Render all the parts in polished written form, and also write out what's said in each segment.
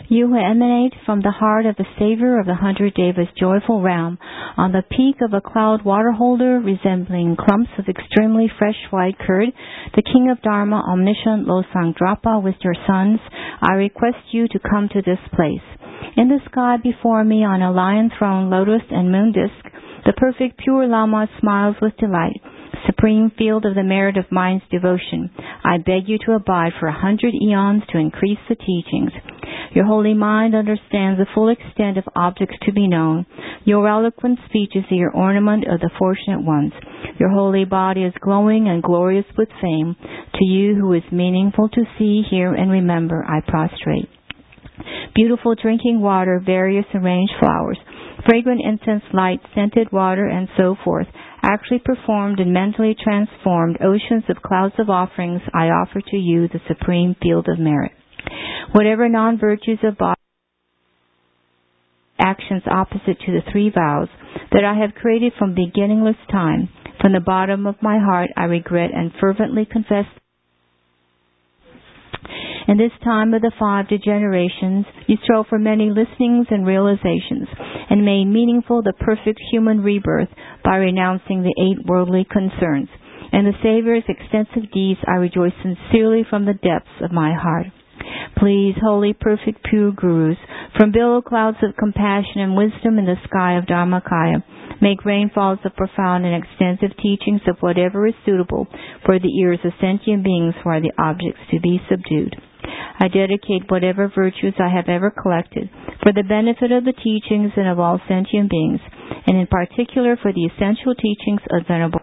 You who emanate from the heart of the Savior of the 100 Devas' joyful realm, on the peak of a cloud water holder resembling clumps of extremely fresh white curd, the King of Dharma, omniscient Losang Drapa, with your sons, I request you to come to this place. In the sky before me, on a lion throne, lotus and moon disk, the perfect pure Lama smiles with delight. Supreme field of the merit of mind's devotion, I beg you to abide for 100 eons to increase the teachings. Your holy mind understands the full extent of objects to be known. Your eloquent speech is the ornament of the fortunate ones. Your holy body is glowing and glorious with fame. To you who is meaningful to see, hear, and remember, I prostrate. Beautiful drinking water, various arranged flowers, fragrant incense, light, scented water, and so forth, actually performed and mentally transformed oceans of clouds of offerings, I offer to you the supreme field of merit. Whatever non-virtues of body, actions opposite to the 3 vows that I have created from beginningless time, from the bottom of my heart I regret and fervently confess. In this time of the 5 degenerations, you strove for many listenings and realizations, and made meaningful the perfect human rebirth by renouncing the 8 worldly concerns. In the Savior's extensive deeds, I rejoice sincerely from the depths of my heart. Please, holy, perfect, pure Gurus, from billow clouds of compassion and wisdom in the sky of Dharmakaya, make rainfalls of profound and extensive teachings of whatever is suitable for the ears of sentient beings who are the objects to be subdued. I dedicate whatever virtues I have ever collected for the benefit of the teachings and of all sentient beings, and in particular for the essential teachings of Venerable.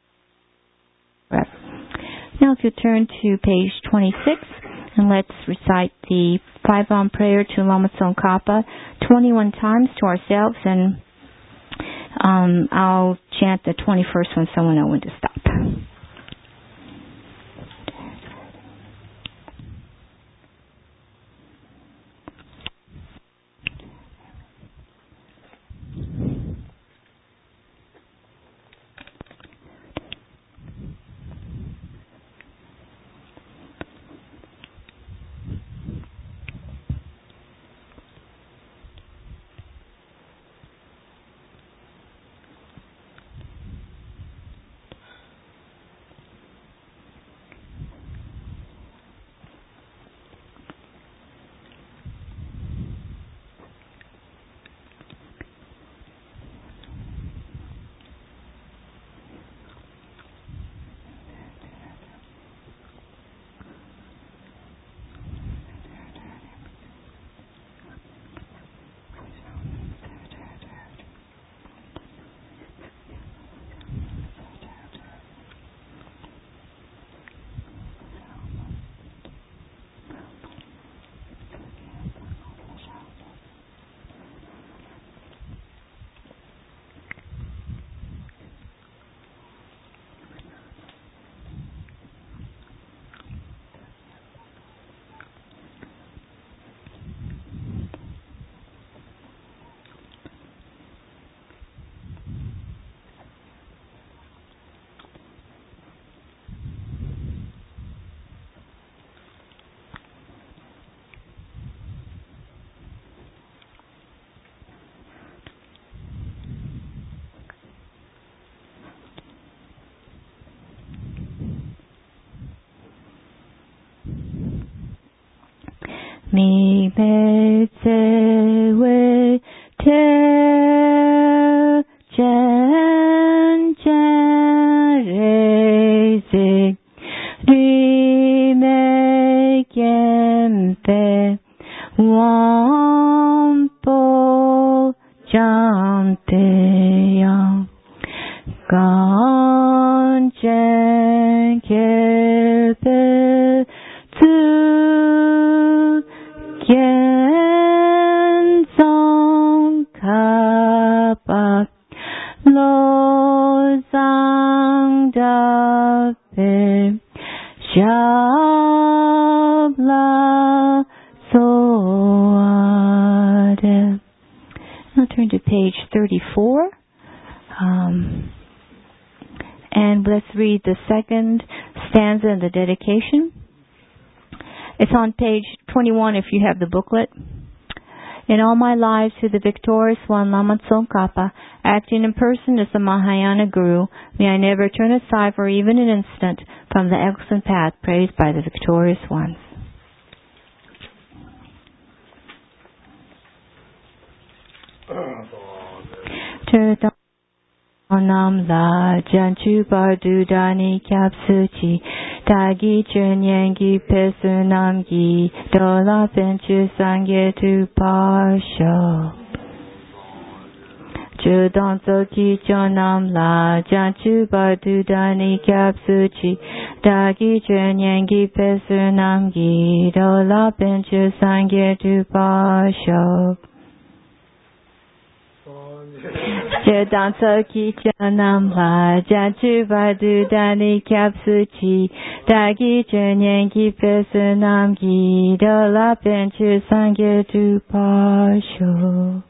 Now if you turn to page 26, and let's recite the 5-on prayer to Lama Tsongkhapa 21 times to ourselves, and I'll chant the 21st when someone knows when to stop. Mi me tse we te chen chen re zi ri me kien pe wam po chan te yang gan chen ke pe tu Kien Tsongkhapa Lo Sang Dape Shabla Soade. I'll turn to page 34. And let's read the second stanza in the dedication. It's on page 21 if you have the booklet. In all my lives, through the victorious one, Lama Tsongkhapa, acting in person as the Mahayana Guru, may I never turn aside for even an instant from the excellent path praised by the victorious ones. Nam la janchu bardu dani kapsuchi dagi chunyangi pesu namgi dola penchu sangye tu pasho Judan soki chonam la janchu bardu dani kapsuchi dagi chunyangi pesu namgi dola penchu sangye tu pasho Chedan soki chanam la janchu bardu dani kapsuchi dagi chunyangi pesu namgi dola penchu sangye tu pasho.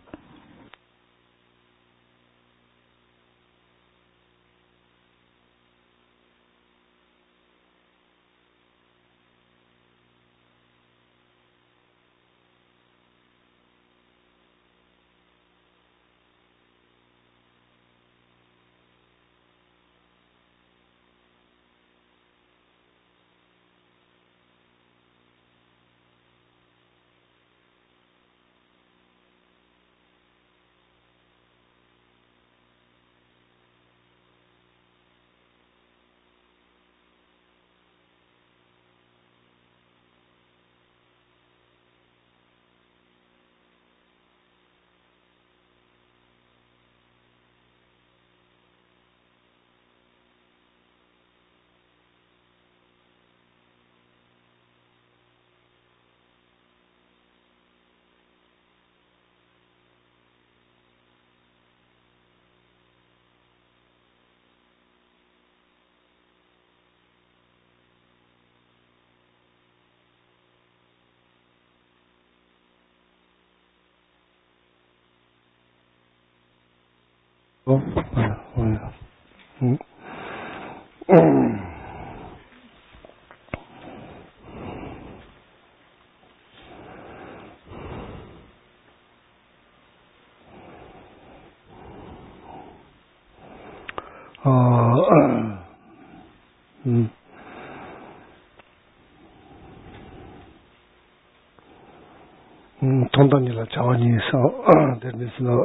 Tondanila Chavani, so there is no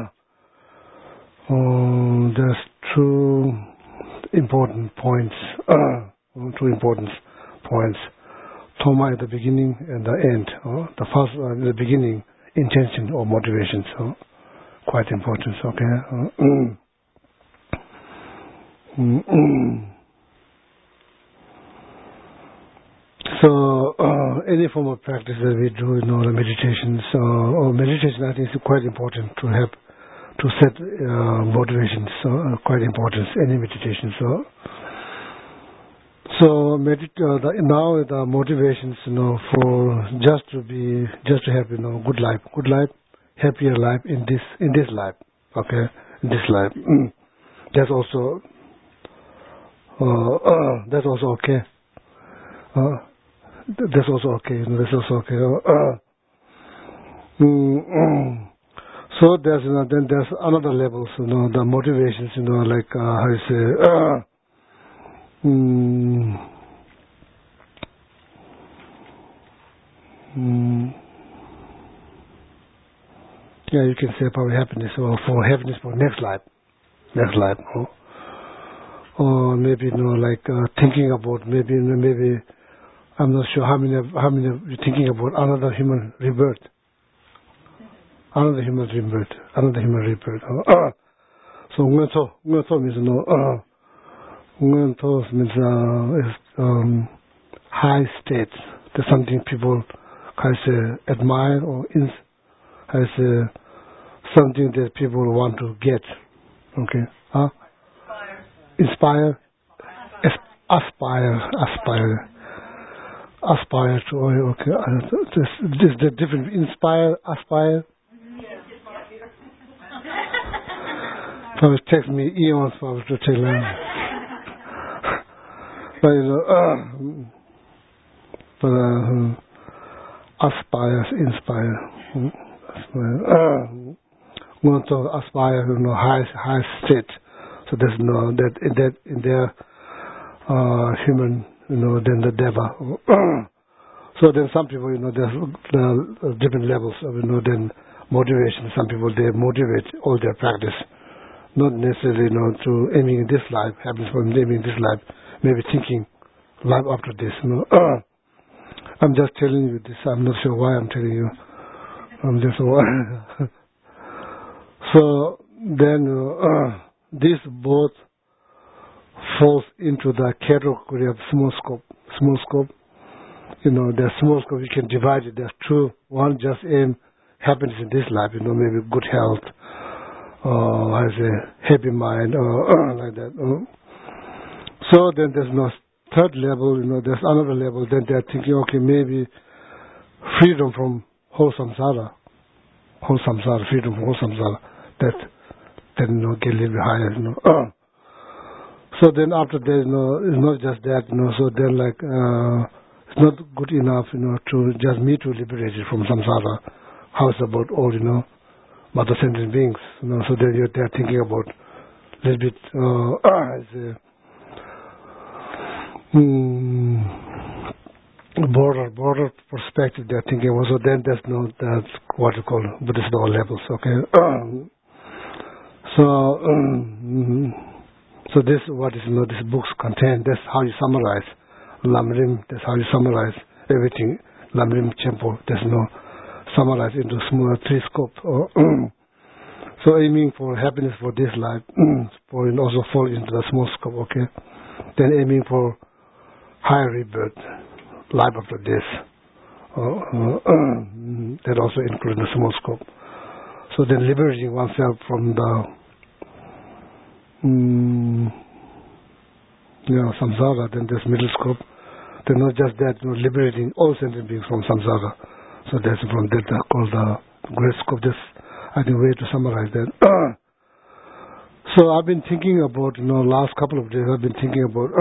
there's two important points, Toma at the beginning and the end. The first one in the beginning, intention or motivation, so quite important, okay? So any form of practice that we do, the meditations or meditation, I think is quite important to have to set motivations. Quite important any meditation. So now the motivations, for just to have good life, happier life in this life. Okay, in this life. That's also okay. That's also okay. So there's then there's another levels. The motivations. Like how you say. Yeah, you can say about happiness or for happiness for next life. Or maybe like thinking about maybe I'm not sure how many you're thinking about another human rebirth. Another human rebirth. So Ngönto means high states. That's something people can say admire or something that people want to get. Okay? Inspire. Aspire to, okay. This the different. Inspire, aspire. So it takes me eons to tell them. But aspire, inspire. want to aspire, high state. So there's that in their human, then the deva. So then some people, there's different levels of, then motivation. Some people, they motivate all their practice, not necessarily, to aiming in this life, happens from aiming in this life, maybe thinking life after this. I'm just telling you this. I'm not sure why I'm telling you. I'm just So then this both falls into the category of small scope. Small scope. There's small scope. You can divide it. There's two. One just aim happiness in this life. Maybe good health, has a happy mind, or like that. So then there's no third level. There's another level. Then they're thinking, okay, maybe freedom from whole samsara, freedom from whole samsara. That then get a little bit higher. So then after that, it's not just that. So then it's not good enough, to just me to liberate it from samsara. How it's about all, mother sentient beings. So then they're thinking about a little bit broader perspective. They're thinking about. So then that's what you call Buddhist all levels. Okay. So this what is this books contain. That's how you summarize Lamrim. That's how you summarize everything. Lamrim Chenpo. There's summarize into smaller three scope. So aiming for happiness for this life, for also fall into the small scope. Okay. Then aiming for higher rebirth, life after this. That also includes the small scope. So then liberating oneself from the samsara, then there's middle scope. Then not just that, liberating all sentient beings from samsara. So that's from that called the great scope. Just I think way to summarize that. So I've been thinking about, last couple of days I've been thinking about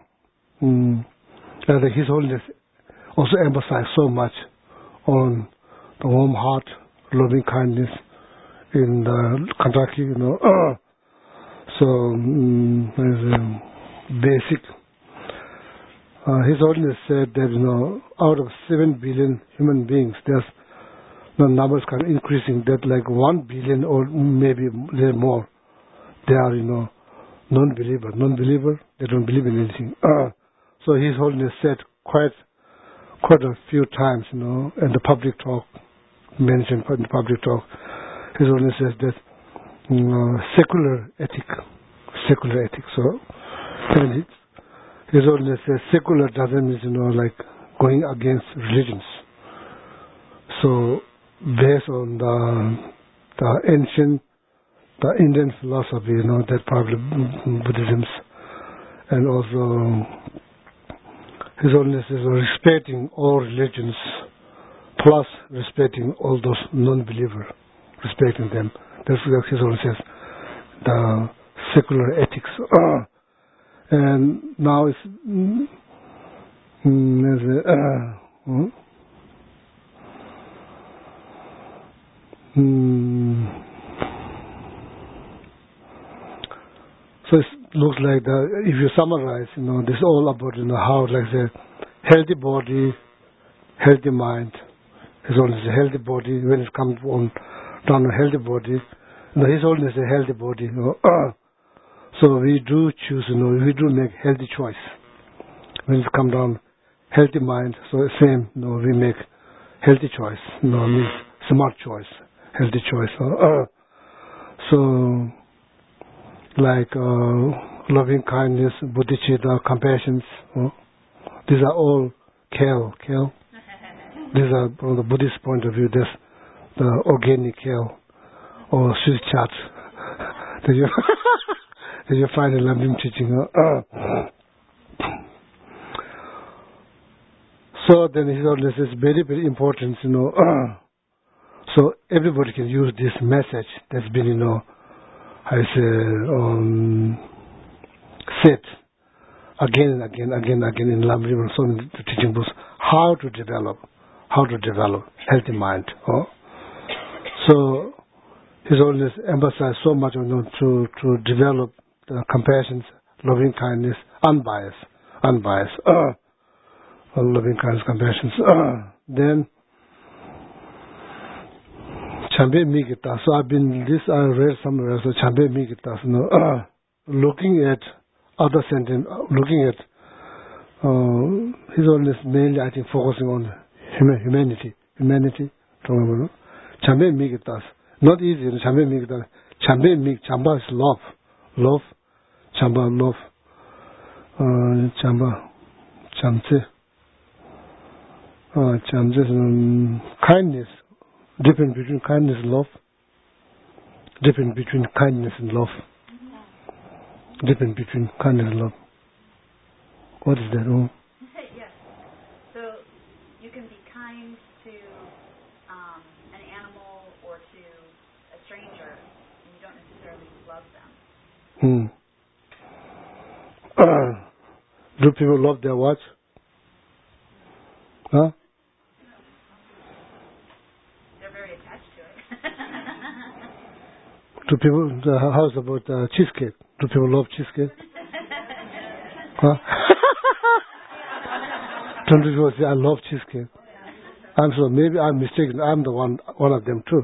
that His Holiness also emphasized so much on the warm heart, loving kindness in the Kentucky, So there's a basic. His Holiness said that out of 7 billion human beings, there's the numbers kind of increasing. That like 1 billion or maybe a little more, they are non-believer. Non-believer, they don't believe in anything. So His Holiness said quite a few times, in the public talk, mentioned in the public talk. His Holiness says that. Secular ethic. So, His Holiness says secular doesn't mean like going against religions. So, based on the ancient, the Indian philosophy, that probably Buddhism, and also His Holiness is respecting all religions, plus respecting all those non-believers, respecting them. That's what His Holiness says, the secular ethics. And now it's so it looks like if you summarize, this is all about how, like say, healthy body, healthy mind. His Holiness is a healthy body. When it comes down to healthy body, His Holiness is a healthy body. So we do choose, we do make healthy choice. When it comes down healthy mind, so same, we make healthy choice. Means smart choice, healthy choice. So like loving kindness, bodhicitta, compassion. These are all kale. These are from the Buddhist point of view. That's the organic kale or sweet chat. Did you find a Lamrim teaching? So then His Holiness is very, very important, so everybody can use this message that's been, said again and again in Lamrim and so many teaching books, how to develop healthy mind. So His Holiness emphasized so much, to develop compassion, loving kindness, unbiased, loving kindness, compassion. Then Chambe Migita. So I read somewhere. So Chambe Migita. Looking at other sentiments, looking at His Holiness mainly, I think, focusing on humanity. Chambe Migita. Not easy. Chambe Migita. Chamba is love. Chamba, love. Chamse. Chamse is kindness. Difference between kindness and love. Difference between kindness and love. Difference between kindness and love. What is that? Oh. Yes. So you can be kind to an animal or to a stranger, and you don't necessarily love them. Do people love their watch? Huh? They're very attached to it. Do people? How's about cheesecake? Do people love cheesecake? Huh? Some people say, I love cheesecake. I'm sorry, maybe I'm mistaken. I'm the one of them too.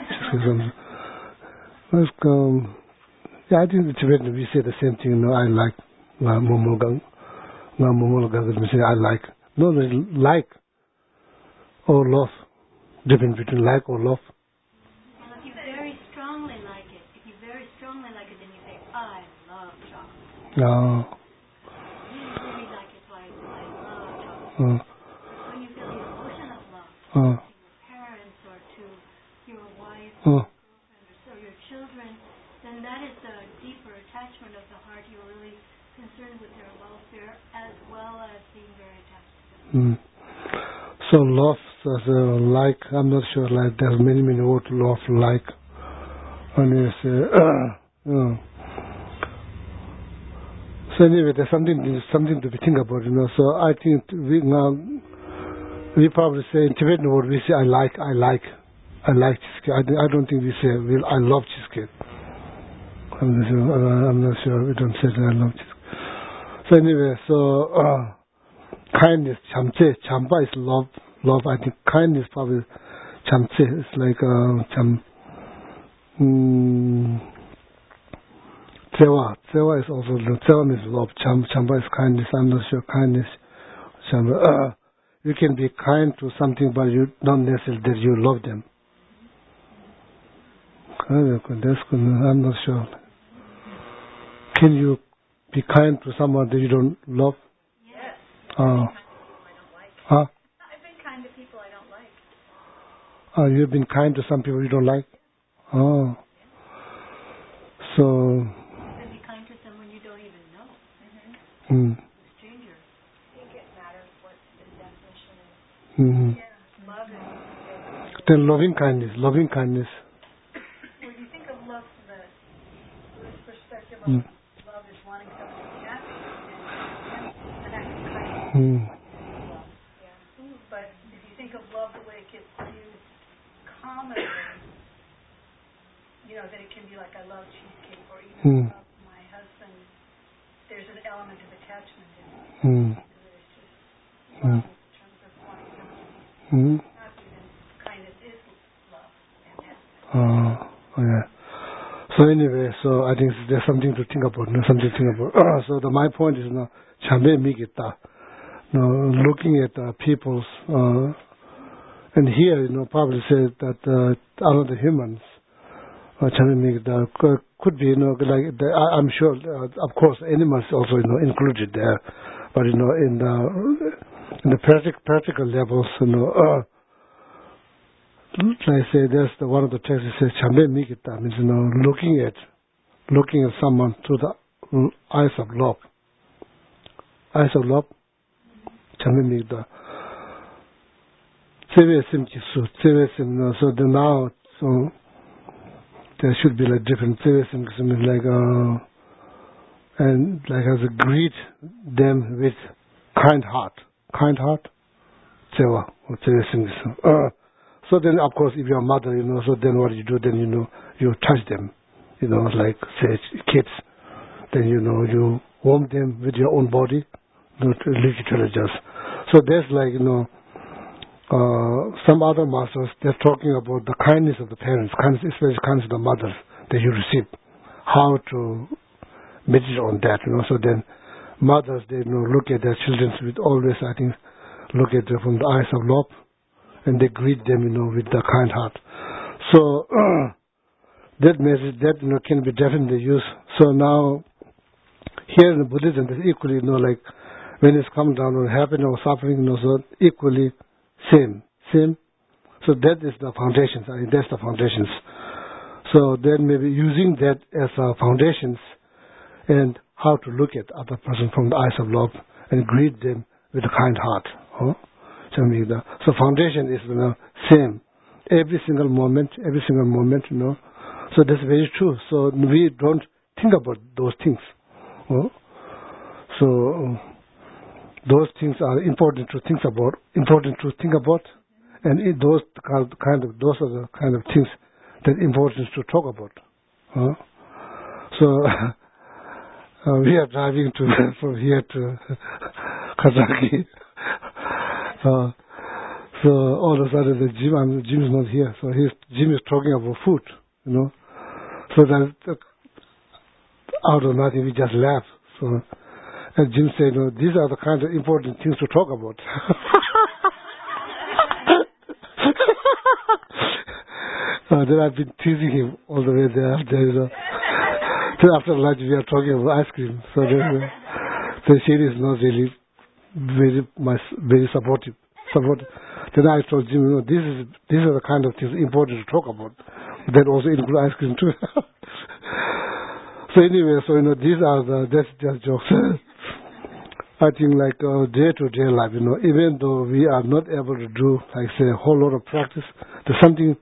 Yeah, I think in Tibetan we say the same thing. I like momogang. I like. No, like or love. Difference between like or love. Well, if you very strongly like it, then you say, I love chocolate. No. Really like it, so I love chocolate. When you feel the emotion of love to your parents or to your wife or girlfriend or your children, then that is a deeper attachment of the heart. You're really concerned with their welfare as well as being very attached to them. So love, like, I'm not sure, like, there's many words, love, like. And you say, So anyway, there's something to be think about, So I think we probably say in Tibetan word, we say, I like cheesecake. I don't think we say, I love cheesecake. I'm not sure, we don't say that I love cheesecake. So anyway, kindness, chamba is love. I think kindness probably chamse is like tsewa is also love. Tsewa means love. Chamba is kindness. I'm not sure kindness. Chamba. You can be kind to something, but you don't necessarily that you love them. That's good. I'm not sure. Can you be kind to someone that you don't love? Yes. Huh? I've been kind to people I don't like. You've been kind to some people you don't like? Oh. So. You can be kind to someone you don't even know. A stranger. I think it matters what the definition is. Yeah. Love is. Then loving kindness. When you think of love from the Buddhist perspective of love is wanting someone to be happy, and that's kindness. But if you think of love the way it gets used commonly, that it can be like I love cheesecake or even love my husband, there's an element of attachment in it. There's just love in terms of wanting someone to be happy, then kindness is love. Yeah. So anyway, I think there's something to think about. So my point is chambe migita. Looking at people's and here probably say that other humans chambe migita could be like I'm sure of course animals also included there, but in the practical levels I say there's one of the texts says chambe migita means looking at someone through the eyes of love. Chambe migita. Tsewe sim kisu. So now there should be like different tsewe sim kisu like and like as a greet them with kind heart. Tsewa or tsewe sim kisu. So then, of course, if you're a mother, so then what you do, then, you touch them, like, say, kids. Then, you warm them with your own body, literally just. So there's like, some other masters, they're talking about the kindness of the parents, especially kindness of the mothers that you receive, how to meditate on that, So then mothers, they look at their children with always, I think, look at them from the eyes of love, and they greet them, with the kind heart. So that message, that can be definitely used. So now, here in Buddhism, there's equally, like when it's come down on happiness or suffering, so equally same. So that is the foundations. I mean, that's the foundations. So then maybe using that as foundations, and how to look at other person from the eyes of love and greet them with a kind heart. So foundation is same. Every single moment, So that's very true. So we don't think about those things. So those things are important to think about. And those are the kind of things that important to talk about. So we are driving from here to Kazaki. So all of a sudden Jim is not here. So Jim is talking about food, So that out of nothing we just laugh. So and Jim said, these are the kind of important things to talk about. Then I've been teasing him all the way there. Then after lunch we are talking about ice cream. So Shiri is not really very supportive. Then I told Jim, these are the kind of things important to talk about. That also include ice cream too. So anyway, these are that's just jokes. I think like day-to-day life, even though we are not able to do, like say, a whole lot of practice, there's something,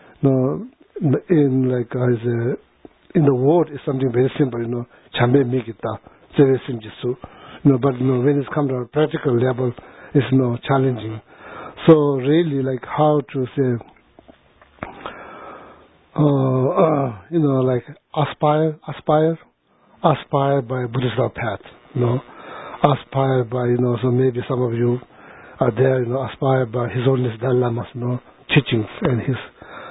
in the world is something very simple, chambe mikita, very simple, but when it comes to a practical level, it's challenging. So really, like how to say, like aspire by Buddhist path, aspire by, so maybe some of you are there, aspire by His Holiness Dalai Lama's, teachings and his,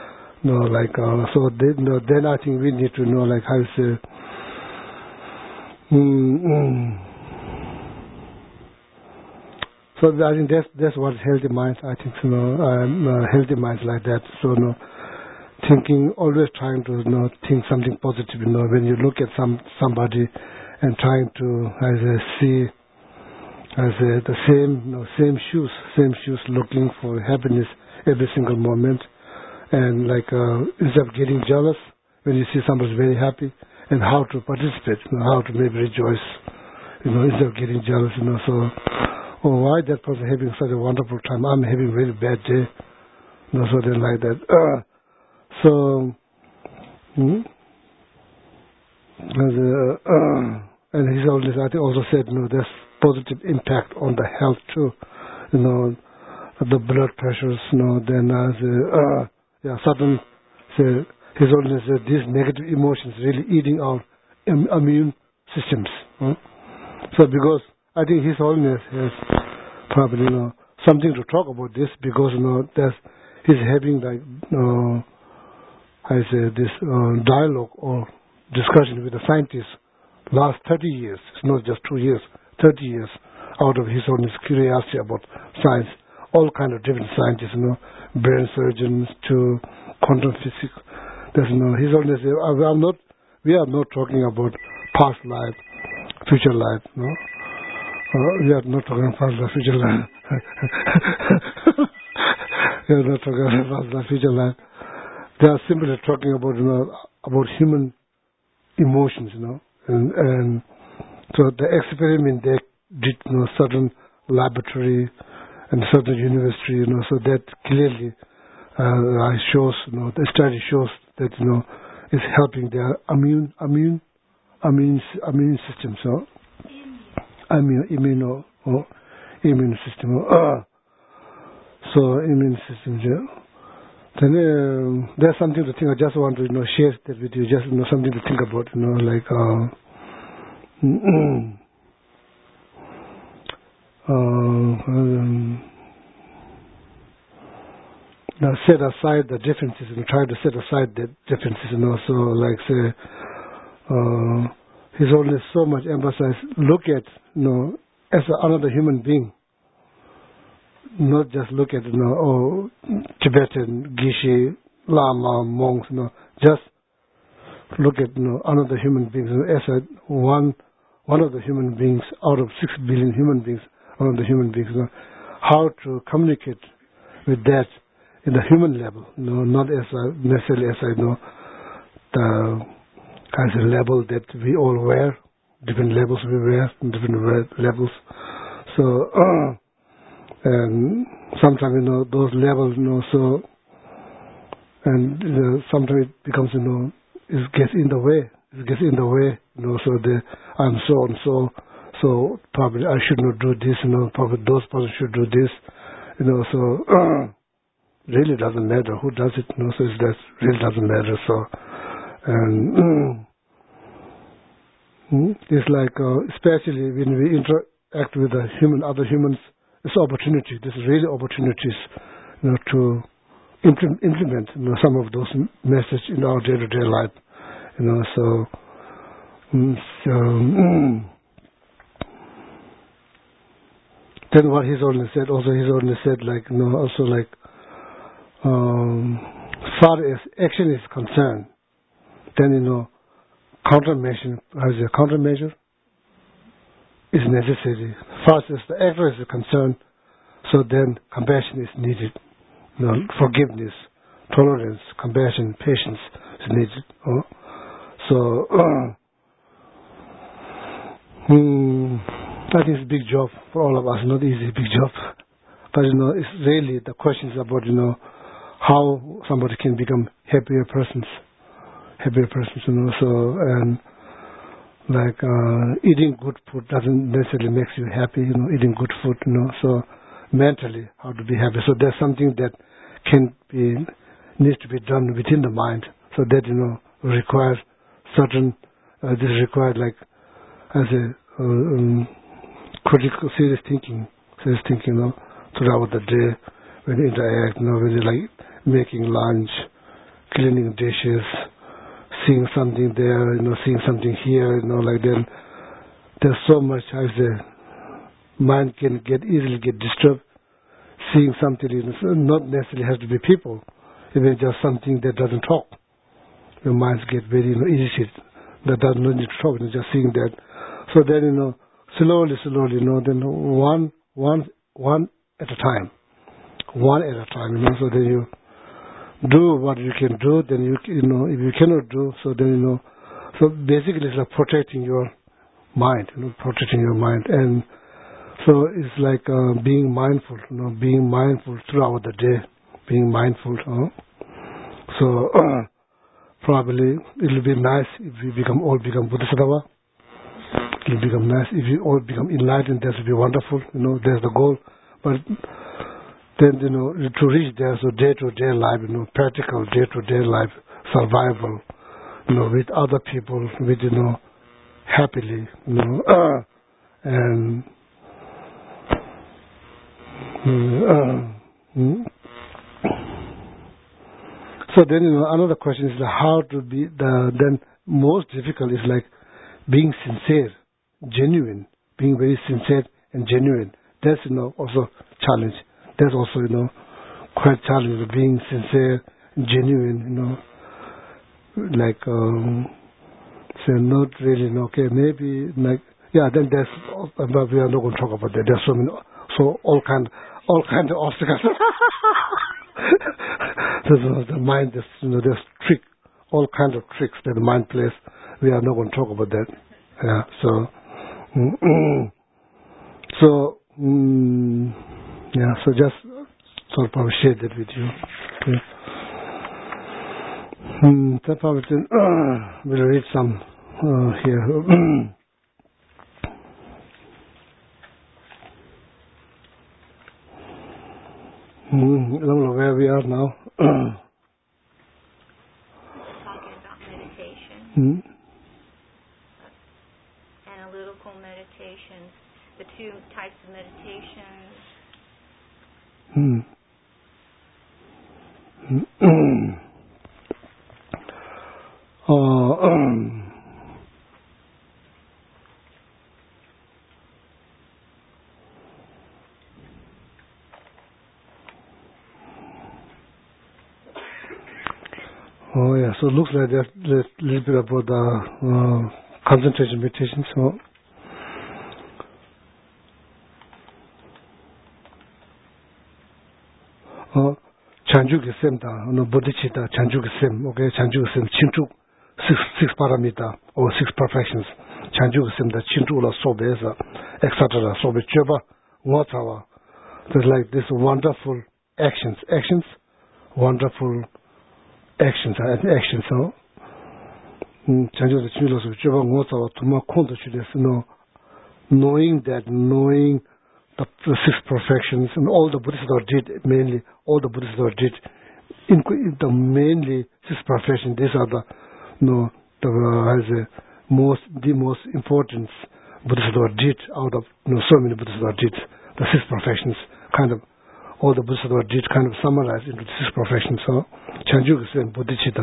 so then I think we need to know, like how to say, so I think that's what healthy minds, I think, healthy minds like that, so, thinking, always trying to think something positive, when you look at somebody and trying to see the same shoes looking for happiness every single moment, and like instead of getting jealous when you see somebody's very happy, and how to participate, how to maybe rejoice, instead of getting jealous, so why that person having such a wonderful time, I'm having a really bad day, so then like that. So, and His Holiness, I think, also said, there's positive impact on the health too, the blood pressures, then certain, His Holiness said, these negative emotions really eating our immune systems. So because I think His Holiness has probably, something to talk about this, because, he's having like, this dialogue or discussion with the scientists last 30 years. It's not just 2 years, 30 years out of His Holiness curiosity about science. All kind of different scientists, brain surgeons to quantum physics. There's His Holiness. We are not talking about past life, future life. We are not talking about past life, future life. We are not talking about past life, future life. They are simply talking about human emotions, and so the experiment they did, certain laboratory and certain university, so that clearly shows, the study shows that is helping their immune system, so immune system, so immune system, yeah. Then there's something to think. I just want to share that with you. Just something to think about. Like now set aside the differences and try to set aside the differences. So like say, he's only so much emphasized. Look at as another human being. Not just look at Tibetan, Geshe, Lama, monks. Just look at another human being as one of the human beings out of 6 billion human beings. One of the human beings. How to communicate with that in the human level. Not as necessarily as the kind of level that we all wear. Different levels we wear, different levels. So. And sometimes those levels so and sometimes it becomes it gets in the way. So I'm so and so probably I should not do this. Probably those persons should do this. So really doesn't matter who does it. So that really doesn't matter. So and it's like especially when we interact with other humans. It's opportunity. This is really opportunities, to implement, some of those messages in our day-to-day life, So then what he's only said, like, also like, far as action is concerned, then countermeasure as a countermeasure is necessary. First, as the actor is concerned, so then compassion is needed. Forgiveness, tolerance, compassion, patience is needed. So, I think it's a big job for all of us. Not easy, big job. But it's really the questions about how somebody can become happier persons. So and. Like eating good food doesn't necessarily make you happy, eating good food, so mentally how to be happy. So there's something that needs to be done within the mind. So that, requires certain, this requires like as a critical, serious thinking, throughout the day when you interact, when you like making lunch, cleaning dishes, seeing something there, seeing something here, like then there's so much as the mind can easily get disturbed. Seeing something, not necessarily has to be people, even just something that doesn't talk. Your minds get very irritated. That doesn't need to talk, just seeing that. So then, slowly, then one at a time. So then you do what you can do, then if you cannot do, so then so basically it's like protecting your mind, and so it's like being mindful, throughout the day, being mindful. So probably it will be nice if we all become Bodhisattva. It will become nice if we all become enlightened. That would be wonderful. There's the goal, but. Then, to reach there, so day-to-day life, practical day-to-day life, survival, with other people, with, happily, and, so then, another question is how to be, then most difficult is like being sincere, genuine, being very sincere and genuine. That's, also challenge. That's also, quite challenging, being sincere, genuine, like, say, not really, okay, maybe, like, then there's, but we are not going to talk about that. There's so many, all kind of obstacles. The mind, there's trick, all kinds of tricks that the mind plays. We are not going to talk about that. Yeah, so just sort of share that with you. Okay. We'll read some here. I don't know where we are now. Talking about meditation. Analytical meditations, the two types of meditations. Oh yeah, so it looks like there's a little bit about the concentration meditation. So Chanjuk is same no bodhicitta, Chanjuk is same, okay, Chanjuk is same, Chintuk, six paramita or six perfections. Chanjuk is same, the Chintuk la sobe, etc. Sobe cheba, ngotawa. There's like this wonderful actions, wonderful actions. So Chanjuk is chilo sobe cheba, ngotawa, tuma konto chudes, no, knowing the six perfections and all the Bodhisattvas did, mainly all the Bodhisattvas did, the mainly six perfections. These are the most important Bodhisattvas did out of so many Bodhisattvas did. The six perfections, kind of all the Bodhisattvas did, kind of summarized into the six perfections. So Chanjuk is in bodhicitta.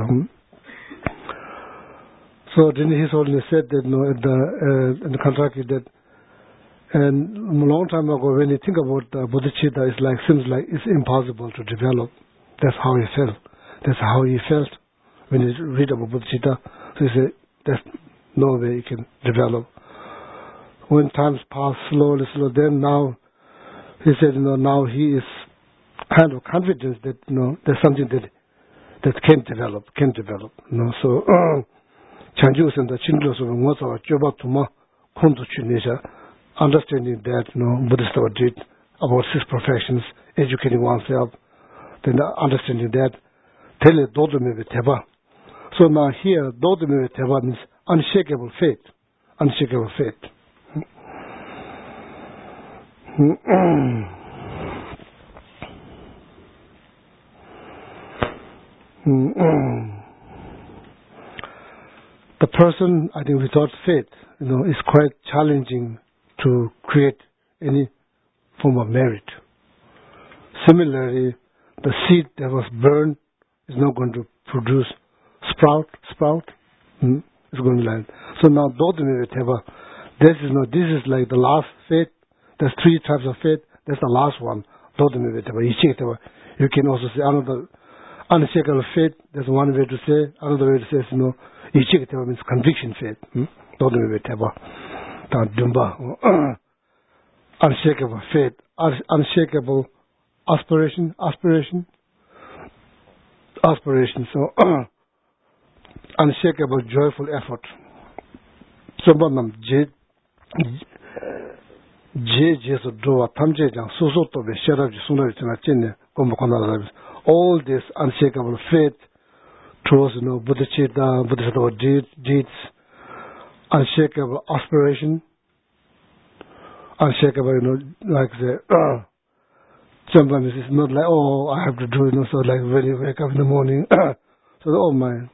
So then His Holiness said that in the contract that. And a long time ago, when you think about bodhicitta, seems like it's impossible to develop. That's how he felt. That's how he felt when you read about bodhicitta. So he said, there's no way you can develop. When times pass slowly, then now he said, now he is kind of confident that there's something that can develop. So Chanju and the Chindos of Ngozawa Joba Tuma Kondu Chunisha. Understanding that Bodhisattva did about six perfections, educating oneself, then understanding that Tele Dodome Teva. So now here Dodome Teva means unshakable faith. Unshakable faith. The person, I think, without faith, is quite challenging to create any form of merit. Similarly, the seed that was burned is not going to produce sprout. It's going to land. So now, this is like the last faith. There's three types of faith. That's the last one. You can also say another unshakable faith. There's one way to say. Another way to say means conviction faith. Unshakable faith, unshakable aspiration. So unshakable joyful effort. Someone all this unshakable faith towards bodhicitta, Bodhisattva deeds, unshakable aspiration, unshakable, like the sometimes it's not like, I have to do so like when you wake up in the morning, so my,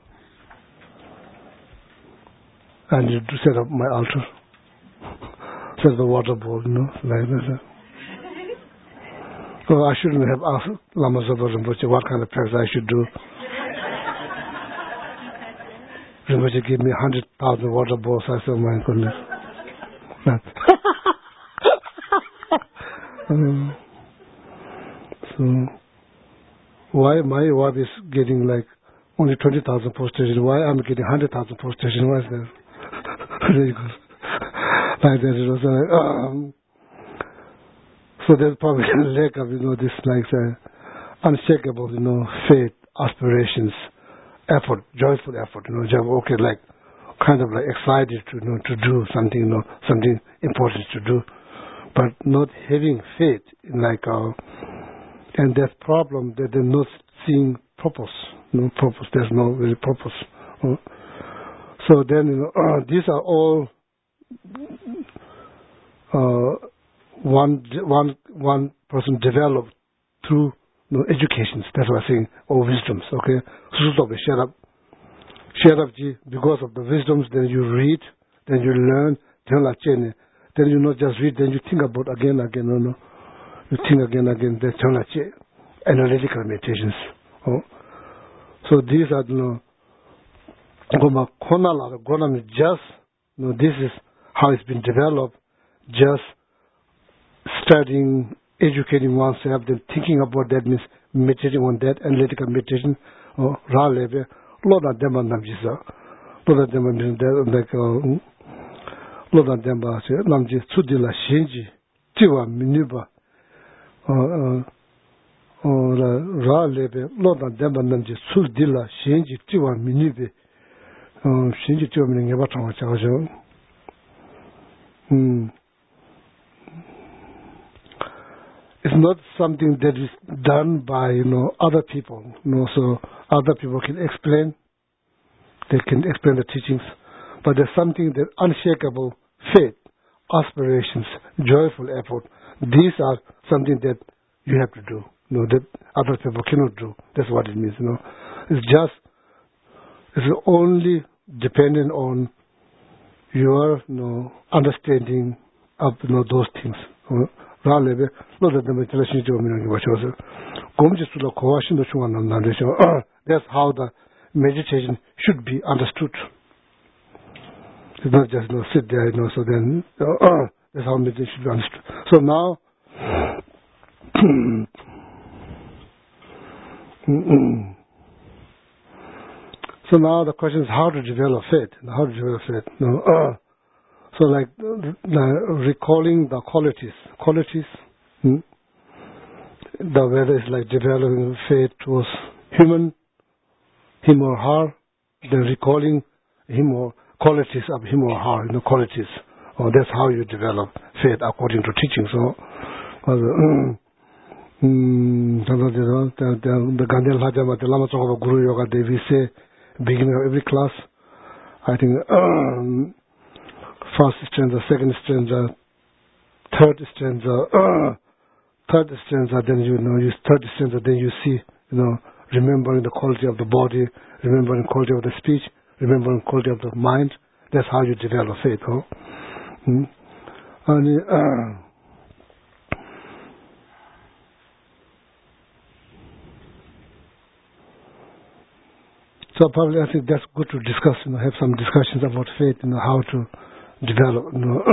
I need to set up my altar, set the water bowl, like that. So I shouldn't have asked Lama Zopa Rinpoche what kind of practice I should do. Rinpoche gave me 100,000 water bowls. I said, my goodness. So, why my wife is getting like only 20,000 postation? Why I'm getting 100,000 postation? Why is that? Like that, so there's probably a lack of, this like unshakable, faith, aspirations, effort, joyful effort, okay, like kind of like excited to do something, something important to do, but not having faith in and that problem that they're not seeing purpose, no purpose. There's no really purpose. So then, these are all one person developed through educations. That's what I'm saying. Or wisdoms. Okay. Share up, because of the wisdoms, then you read, then you learn, then you not just read, then you think about again. No. You think again. Then analytical meditations. Oh. So these are this is how it's been developed. Just studying, educating oneself, then thinking about that means meditating on that, analytical meditation. Ra lebe, Loda Demba Namjisa, Loda Demba like Loda Demba Namji Sudila Shinji, Tiwa Minuba, Ra lebe, Loda Demba Namji Sudila Shinji, Tiwa Minube, Shinji Tiwa Minabata Chajo. It's not something that is done by other people. So other people can explain. They can explain the teachings, but there's something that unshakable faith, aspirations, joyful effort. These are something that you have to do. That other people cannot do. That's what it means. It's only dependent on your understanding of those things. That's how the meditation should be understood. It's not just sit there, so then that's how meditation should be understood. So now so now the question is how to develop faith. So like recalling the qualities, the whether it's like developing faith towards him or her, then recalling him or qualities of him or her, qualities. That's how you develop faith according to teaching. So the Gandhi Lhajama, the Lama Chokava Guru Yoga, we say beginning of every class, I think first stanza, second stanza, third stanza, then third stanza, then you see, remembering the quality of the body, remembering the quality of the speech, remembering the quality of the mind. That's how you develop faith. So probably I think that's good to discuss, have some discussions about faith, how to develop.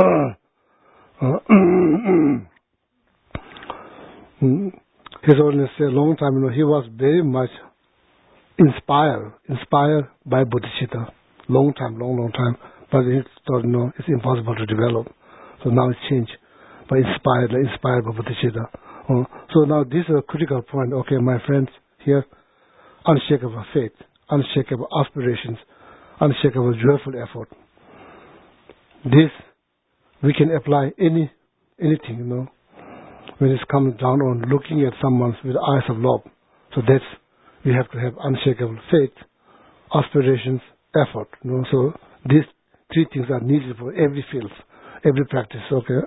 His Holiness said a long time, he was very much inspired by bodhicitta. Long time. But he thought, it's impossible to develop. So now it's changed. But inspired by bodhicitta. So now this is a critical point. Okay, my friends here, unshakable faith, unshakable aspirations, unshakable joyful effort. This we can apply anything, when it's coming down on looking at someone with eyes of love. So that's, we have to have unshakable faith, aspirations, effort. So these three things are needed for every field, every practice. Okay.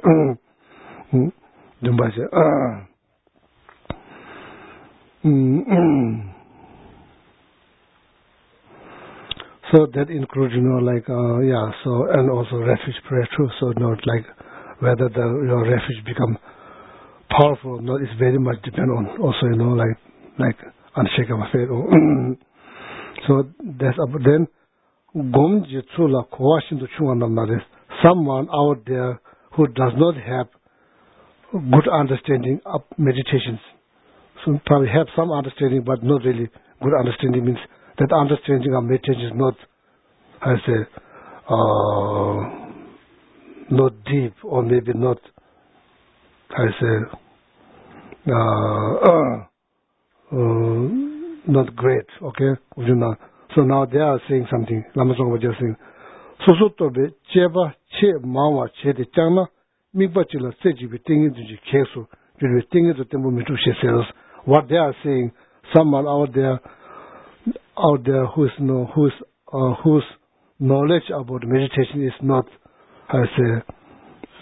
So that includes, so, and also refuge prayer too. So not like whether your refuge become powerful or not is very much depend on also, like unshakable faith. So that's up. Then, someone out there who does not have good understanding of meditations. So probably have some understanding, but not really good understanding. Means that understanding of meditation is not, not deep, or maybe not, not great. Okay, so now they are saying something. Lama Tsongpa just saying, Susutobe cheba che mawa che de changna mikpa chila sejibi tingi dunji kesu juribi tingi to tempo mitu sheseros. What they are saying, someone out there whose knowledge about meditation is not,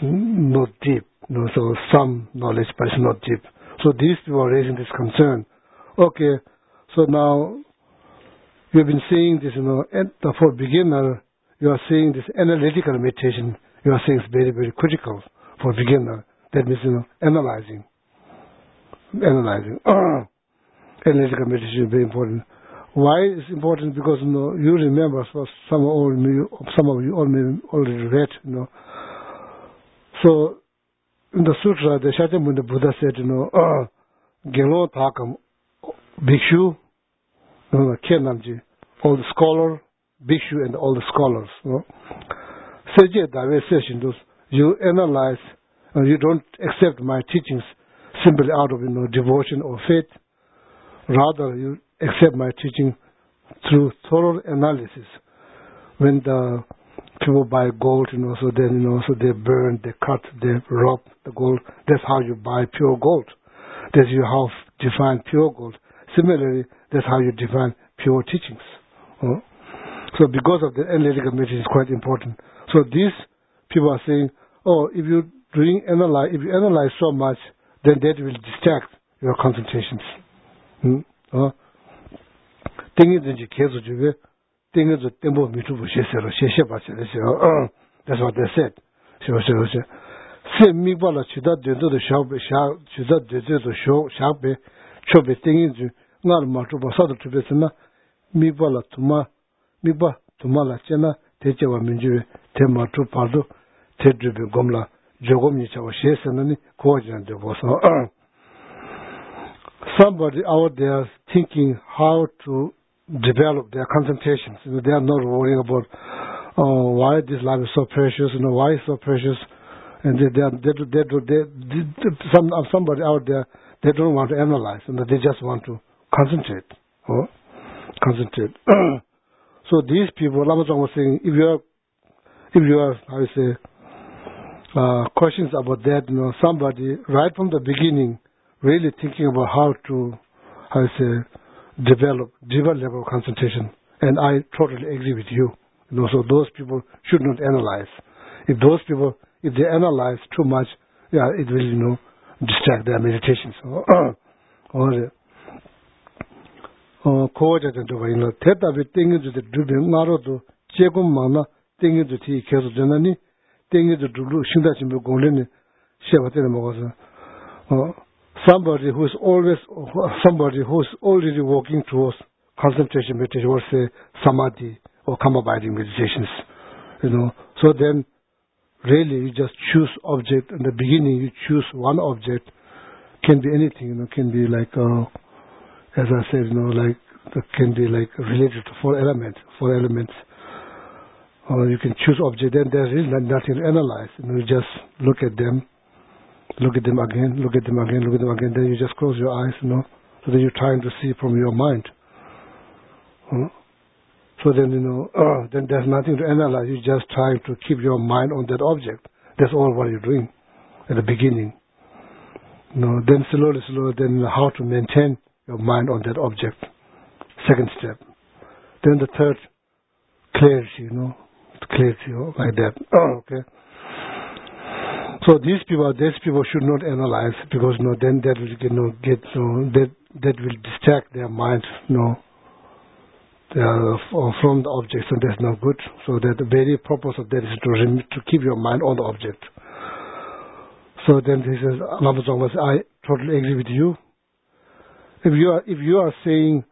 not deep. So some knowledge, but it's not deep. So these people are raising this concern. Okay, so now you've been seeing this, and for beginner, you are seeing this analytical meditation. You are saying it's very, very critical for beginner. That means, analyzing. Analytical meditation is very important. Why is important? Because you remember, some of you already read. So in the sutra, the Shakyamuni Buddha said, Gelo Takam, Bhikshu, Khenamji, all the scholar, Bhikshu, and all the scholars. Seje Dave says, you analyze, and you don't accept my teachings simply out of devotion or faith. Rather, you accept my teaching through thorough analysis. When the people buy gold, so they burn, they cut, they rub the gold. That's how you buy pure gold. That's how you define pure gold. Similarly, that's how you define pure teachings. So because of the analytical meditation is quite important. So these people are saying, if you analyze so much, then that will distract your concentrations. That's what they said. Somebody out there thinking how to develop their concentrations. They are not worrying about why this life is so precious, why it's so precious. And somebody out there, they don't want to analyze, they just want to concentrate. Concentrate. So these people, Lama Tsongpa was saying, if you are, questions about that, somebody right from the beginning really thinking about how to, develop deeper level of concentration. And I totally agree with you. So those people should not analyze. If they analyze too much, it will, distract their meditations. Somebody who is already working towards concentration meditation, or say samadhi or calm abiding meditations, So then, really, you just choose object. In the beginning, you choose one object. Can be anything, can be like, as I said, can be like related to four elements. Or you can choose object. Then there is nothing to analyze. You just look at them. Look at them again. Then you just close your eyes, so then you're trying to see from your mind. So then, then there's nothing to analyze. You're just trying to keep your mind on that object. That's all what you're doing at the beginning. Then slowly, then how to maintain your mind on that object. Second step. Then the third, clarity, clarity, like that. Okay. So these people should not analyze, because then that will that will distract their mind, from the object, so that's not good. So that the very purpose of that is to keep your mind on the object. So then this is Lama Tsongpa says, I totally agree with you. If you are saying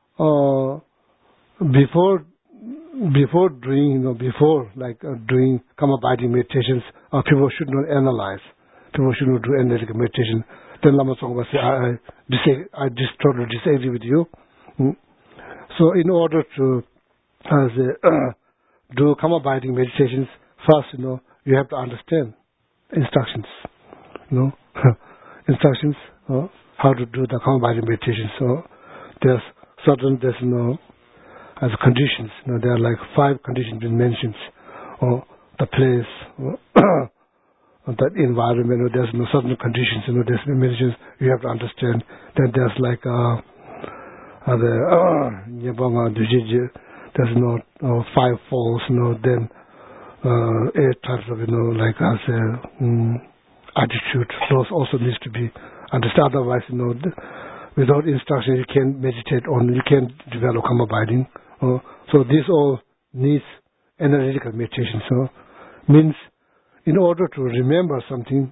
before doing doing calm abiding meditations, people should not analyze. People should not do analytical meditation. Then Lama Tsongpa says, I just totally disagree with you. So in order to do calm abiding meditations, first, you have to understand instructions. Instructions, how to do the calm abiding meditation. So there's as conditions. There are like 5 conditions been mentioned. The place, the environment. There's certain conditions. There's mentions you have to understand. Then there's like there's 5 folds. Then 8 types of attitude. Those also needs to be understood. Otherwise, Without instruction, you can't meditate on, you can't develop calm abiding. So this all needs analytical meditation. So means in order to remember something,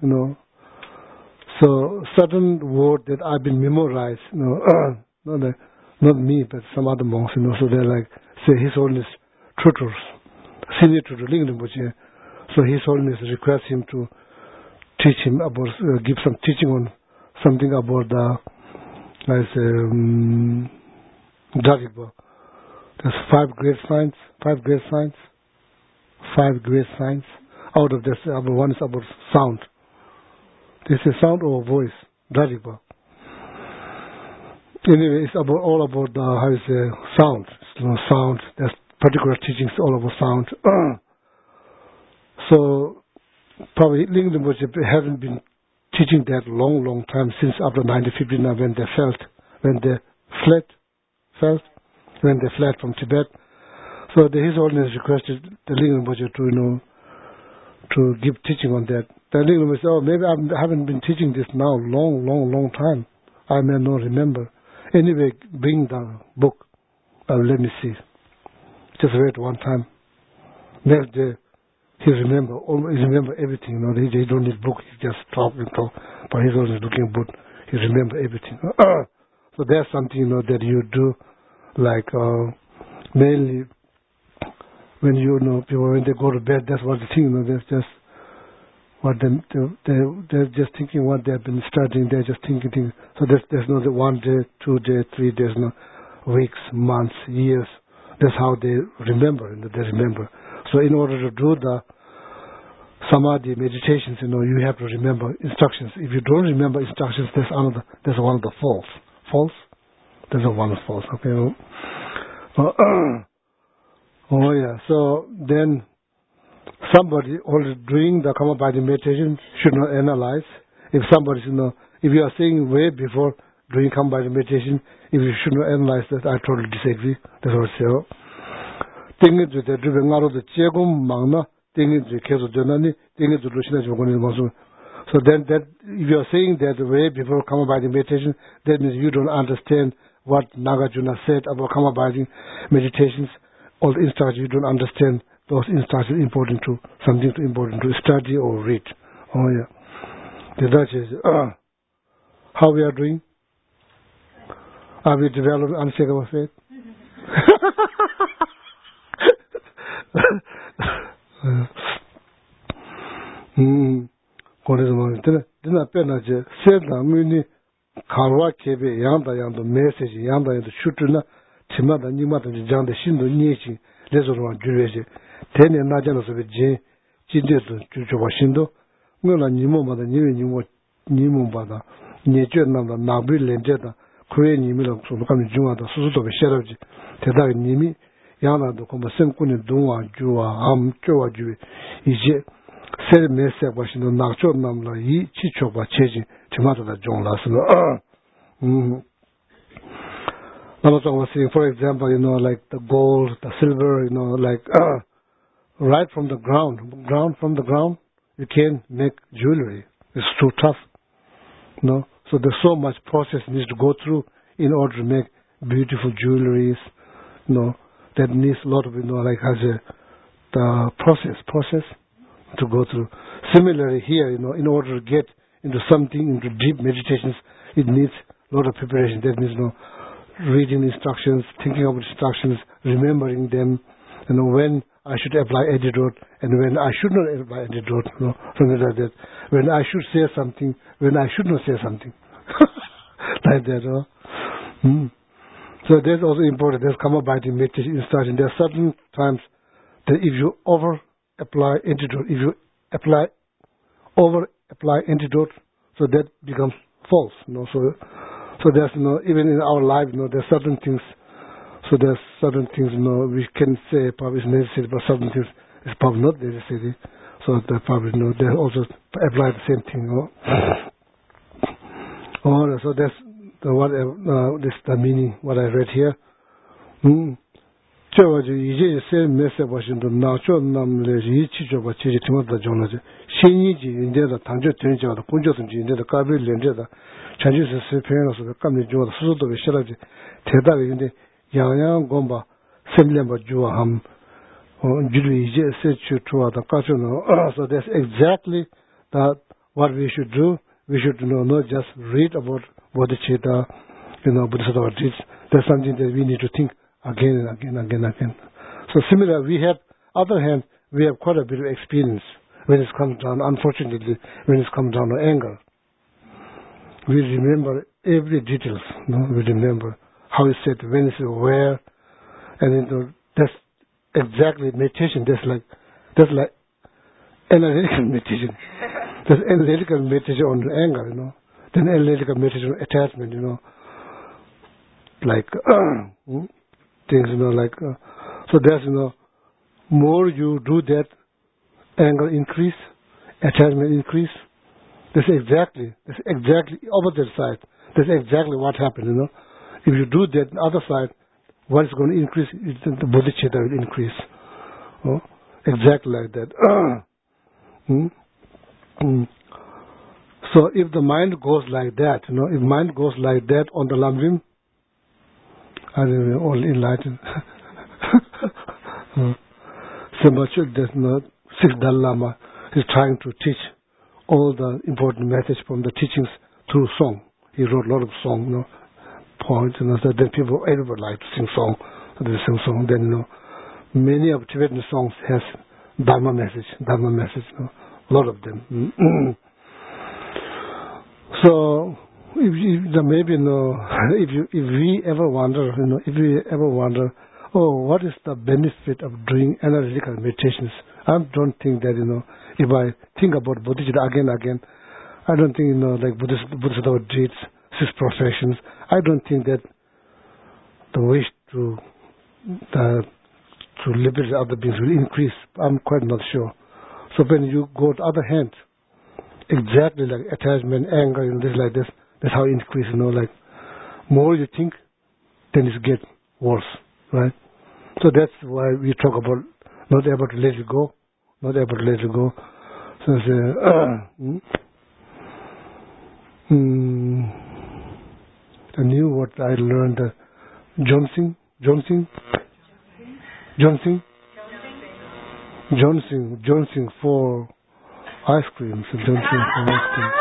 so certain word that I've been memorized, not me, but some other monks, so they're like, say, His Holiness Tutors, Senior Tutor Lingam Rinpoche. So His Holiness requests him to teach him about, give some teaching on something about the, Dhariba. There's 5 great signs. Out of this, one is about sound. This is sound or voice, Dhariba. Anyway, it's all about the, sound. Sound. There's particular teachings all about sound. So, probably Lingam Rinpoche haven't been teaching that long time since after 1959 when they fled from Tibet. So His Holiness requested the Lingam Rinpoche to give teaching on that. The Lingam Rinpoche said, maybe I haven't been teaching this now long time. I may not remember. Anyway, bring the book. Let me see. Just read one time. Next day, he remember everything. He don't need book. He just talk and talk. But His Holiness looking at book. He remember everything. So there's something that you do, like mainly when people when they go to bed. That's what the thing. That's just what they're just thinking what they've been studying. They're just thinking. So there's no 1 day, 2 days, 3 days, weeks, months, years. That's how they remember. They remember. So in order to do the samadhi meditations, you have to remember instructions. If you don't remember instructions, there's one of the false. False? There's one of false. Okay. So then somebody already doing the calm abiding meditation should not analyze. If somebody's if you are saying way before doing calm abiding meditation, if you should not analyze that, I totally disagree. That's what I say. So then that if you are saying that way before calm abiding meditation, that means you don't understand what Nagarjuna said about calm abiding meditations. All the instructions you don't understand. Those instructions important to study or read. Oh yeah. The Dutch is how we are doing? Are we developing unshakable faith? Dina pena je seda muni karwa kebe yanda message yanda shutuna timada nimada jande shindo nyechi lezorwa jureje tene najana sobe je jinde to jujoba shindo ngola nimo mada niwe nimo bada nyeje nanda nabi lenjeda kuye nimila so kam junga da susu be sherabji teda nimi yana do kuma senkuni dunwa juwa am chowa juwe ije ser mese washindo nakcho namla yi chi choba cheji timata da jongla so for example, like the gold, the silver, like right from the ground, you can't make jewelry. It's too tough. So there's so much process needs to go through in order to make beautiful jewelries. That needs a lot of the process to go through. Similarly here, in order to get into deep meditations, it needs a lot of preparation. That means reading instructions, thinking about instructions, remembering them, when I should apply antidote and when I should not apply antidote, something like that. When I should say something, when I should not say something. Like that, So that's also important. There's calm abiding meditation instruction. There are certain times that if you over-apply antidote, over-apply antidote, so that becomes false, So there's even in our life, there's certain things. So there's certain things, we can say probably is necessary, but certain things is probably not necessary. So that probably, they also apply the same thing. So that's the meaning what I read here. 저거지 이제 세 메시지 보신도 나초 남래 이치죠 제지 팀어다 정나지 신이지 인데다 당저 되는지도 군조든지 인데다 까빌 렌데다 자주스 스페인어서 감리 주어도 수도도 싫어지 대답이 근데 양양 공바 셈렘바 주함 주로 이제 세추 투어다 까서는 so that's exactly that what we should do. We should not just read about bodhicitta, Bodhisattva deeds. That's something that we need to think again and again and again and again. So similar, we have, other hand, we have quite a bit of experience when it comes down, unfortunately, when it comes down to anger. We remember every details, we remember how it's said, when it's where, and that's exactly meditation, that's like analytical meditation. There's analytical meditation on anger, then analytical meditation on attachment, like things, like so there's more you do that, anger increase, attachment increase. That's exactly opposite side. That's exactly what happened, If you do that, the other side, what is going to increase? The bodhicitta will increase. Exactly like that. So if the mind goes like that, if mind goes like that on the Lamrim, I don't know, all enlightened. So much that Sixth Dalai Lama is trying to teach all the important message from the teachings through song. He wrote a lot of song, points, so then everybody like to sing song. So they sing song. Then many of Tibetan songs has Dharma message. A lot of them. So, if we ever wonder, what is the benefit of doing analytical meditations? I don't think that if I think about bodhicitta again, I don't think like Bodhisattva deeds, 6 perfections. I don't think that the wish to liberate other beings will increase. I'm quite not sure. So when you go to the other hand, exactly like attachment, anger, this like this, that's how it increases, like more you think, then it gets worse, right? So that's why we talk about not able to let it go. So I knew what I learned, Johnson for ice cream. So Johnson for ice cream.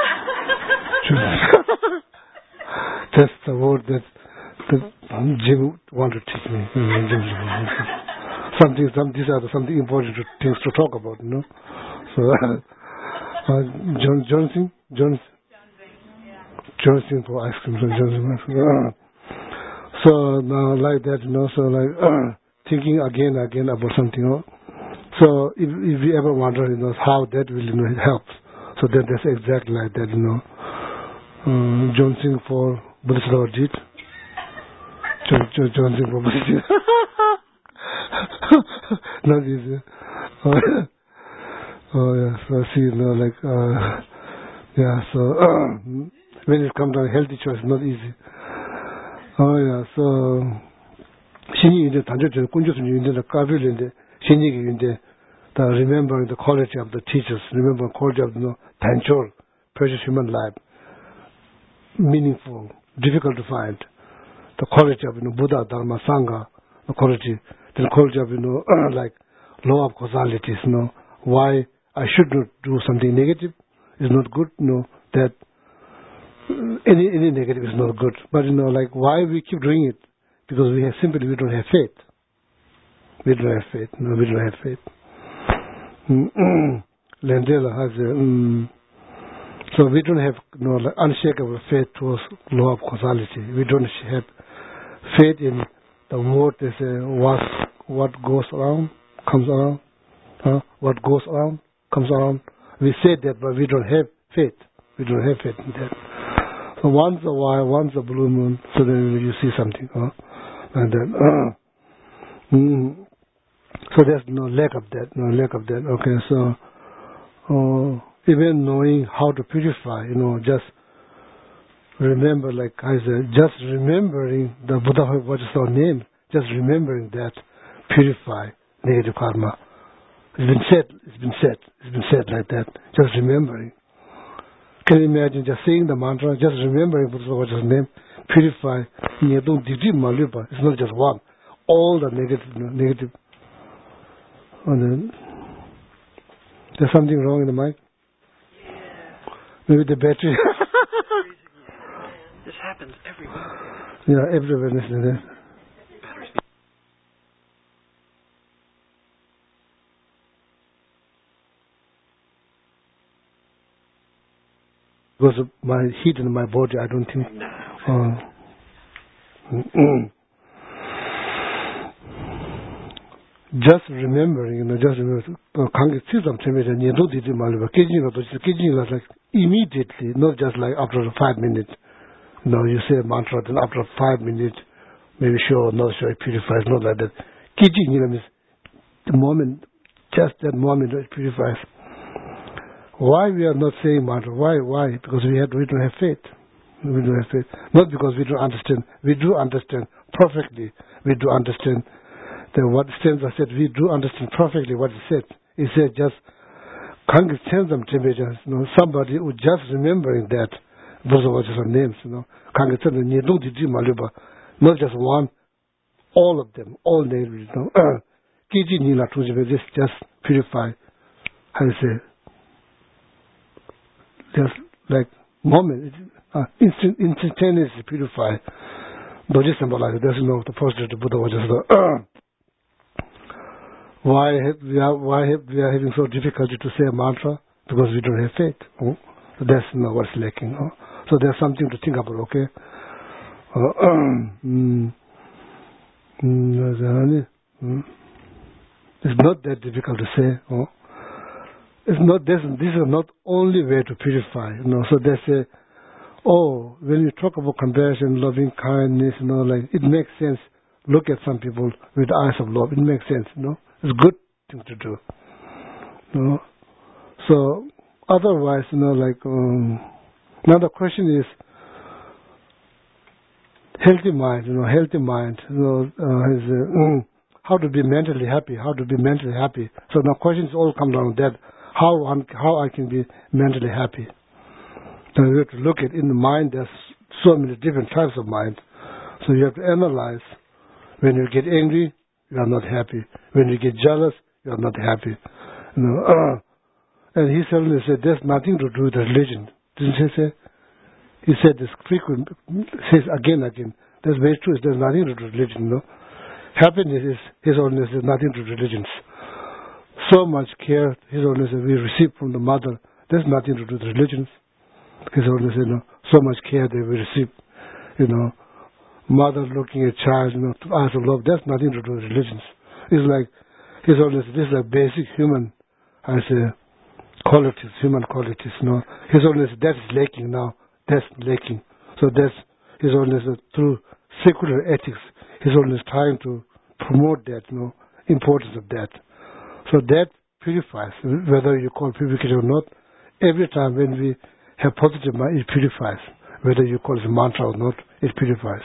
That's the word that Jim wanted to teach me. These are something important things to talk about, So Johnson for ice cream. So now like that, so like thinking again about something. So if we ever wonder, how that will help. So then that's exactly like that, Johnson for Bodhisattva deed. Johnson for Bodhisattva. Not easy. So see, so when it comes to a healthy choice, not easy. So 신이 이제 단절된 군주스님 이제 까빌인데 신이기인데 the remembering the quality of the teachers, remembering the quality of the tanchol, precious human life, meaningful, difficult to find. The quality of Buddha, Dharma, Sangha, the quality of like law of causalities. Why I should not do something negative is not good. That any negative is not good. But like why we keep doing it? Because we don't have faith. We don't have faith. Landela has so we don't have like unshakable faith towards law of causality. We don't have faith in the word they say what goes around comes around. What goes around comes around. We say that, but we don't have faith. We don't have faith in that. So once a while, once a blue moon, so then you see something, and then so there's no lack of that. Okay, so even knowing how to purify, just remember, like I said, just remembering the Buddha, what is our name, just remembering that purify negative karma. It's been said like that. Just remembering. Can you imagine just saying the mantra, just remembering what's his name? Purify. It's not just one. All the negative. And then, there's something wrong in the mic? Yeah. Maybe the battery. This happens everywhere. Yeah, everywhere. Batteries. Because of my heat in my body, I don't think. Just remembering, just remember. Immediately, not just like after 5 minutes. No, you say a mantra, then after 5 minutes, maybe sure, not sure, it purifies, not like that. Means the moment, just that moment, it purifies. Why we are not saying mantra? Why? Because we don't have faith. We don't have faith. Not because we don't understand. We do understand perfectly. We do understand what Stanza said. We do understand perfectly what he said. He said just somebody who just remembering that. Those are just names, not just one, all of them, all names, This just purify. How you say? Just like moment, instantaneously purify. But just symbolize it. There's the posture the Buddha was just why we are having so difficulty to say a mantra? Because we don't have faith. That's what's lacking. So there's something to think about, okay? It's not that difficult to say. It's not. This is not only way to purify. So they say, when you talk about compassion, loving kindness, like it makes sense. Look at some people with eyes of love. It makes sense. It's a good thing to do. So otherwise, like. Now the question is healthy mind. How to be mentally happy. So now questions all come down to that. How I can be mentally happy. So you have to look at in the mind. There's so many different types of mind. So you have to analyze. When you get angry, you are not happy. When you get jealous, you are not happy. And he suddenly said, "There's nothing to do with religion." Didn't he say? He said this frequent, says again. That's very true. There's nothing to do with religion, Happiness is His Holiness has nothing to do with religions. So much care His Holiness we receive from the mother. There's nothing to do with religions. His Holiness, so much care that we receive, mother looking at child, eyes of love. That's nothing to do with religions. It's like His Holiness. This is like basic human, qualities, human qualities. His Holiness, that is lacking now. That's lacking. So that's His Holiness through secular ethics. His Holiness trying to promote that, importance of that. So that purifies, whether you call purification or not. Every time when we have positive mind, it purifies. Whether you call it a mantra or not, it purifies.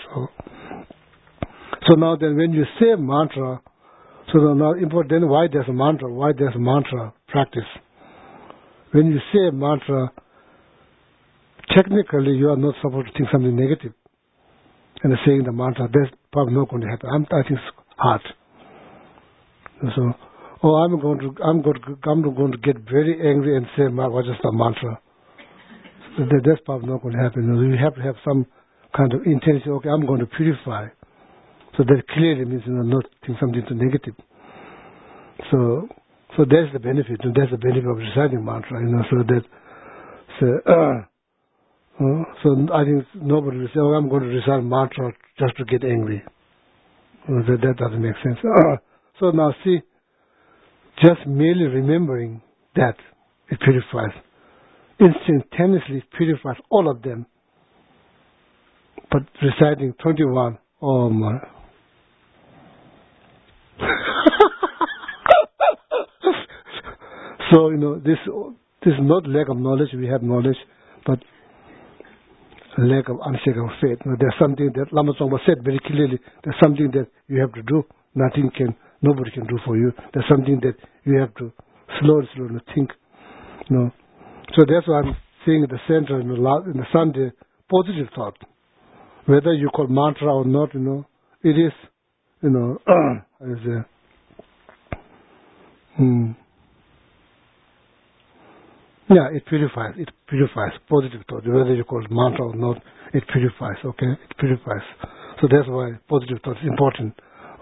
So now then, when you say mantra, so now important. Then why there's a mantra? Why there's a mantra practice? When you say a mantra, technically you are not supposed to think something negative. And saying the mantra, that's probably not going to happen. I think it's hard. So, I'm going to get very angry and say, what's just a mantra? That's probably not going to happen. You have to have some kind of intensity. Okay, I'm going to purify. So that clearly means not think something too negative. So that's the benefit. And that's the benefit of reciting mantra. So I think nobody will say, I'm going to recite mantra just to get angry. That doesn't make sense. So now see, just merely remembering that, it purifies. Instantaneously purifies all of them. But reciting 21, oh my. So, this is not lack of knowledge. We have knowledge, but lack of unshakable faith. There's something that Lama Tsongpa said very clearly. There's something that you have to do. Nothing nobody can do for you. There's something that you have to slowly think. So that's why I'm saying in the center in the Sunday, positive thought. Whether you call mantra or not, it is, yeah, it purifies. It purifies. Positive thought. Whether you call it mantra or not, it purifies. Okay, it purifies. So that's why positive thought is important.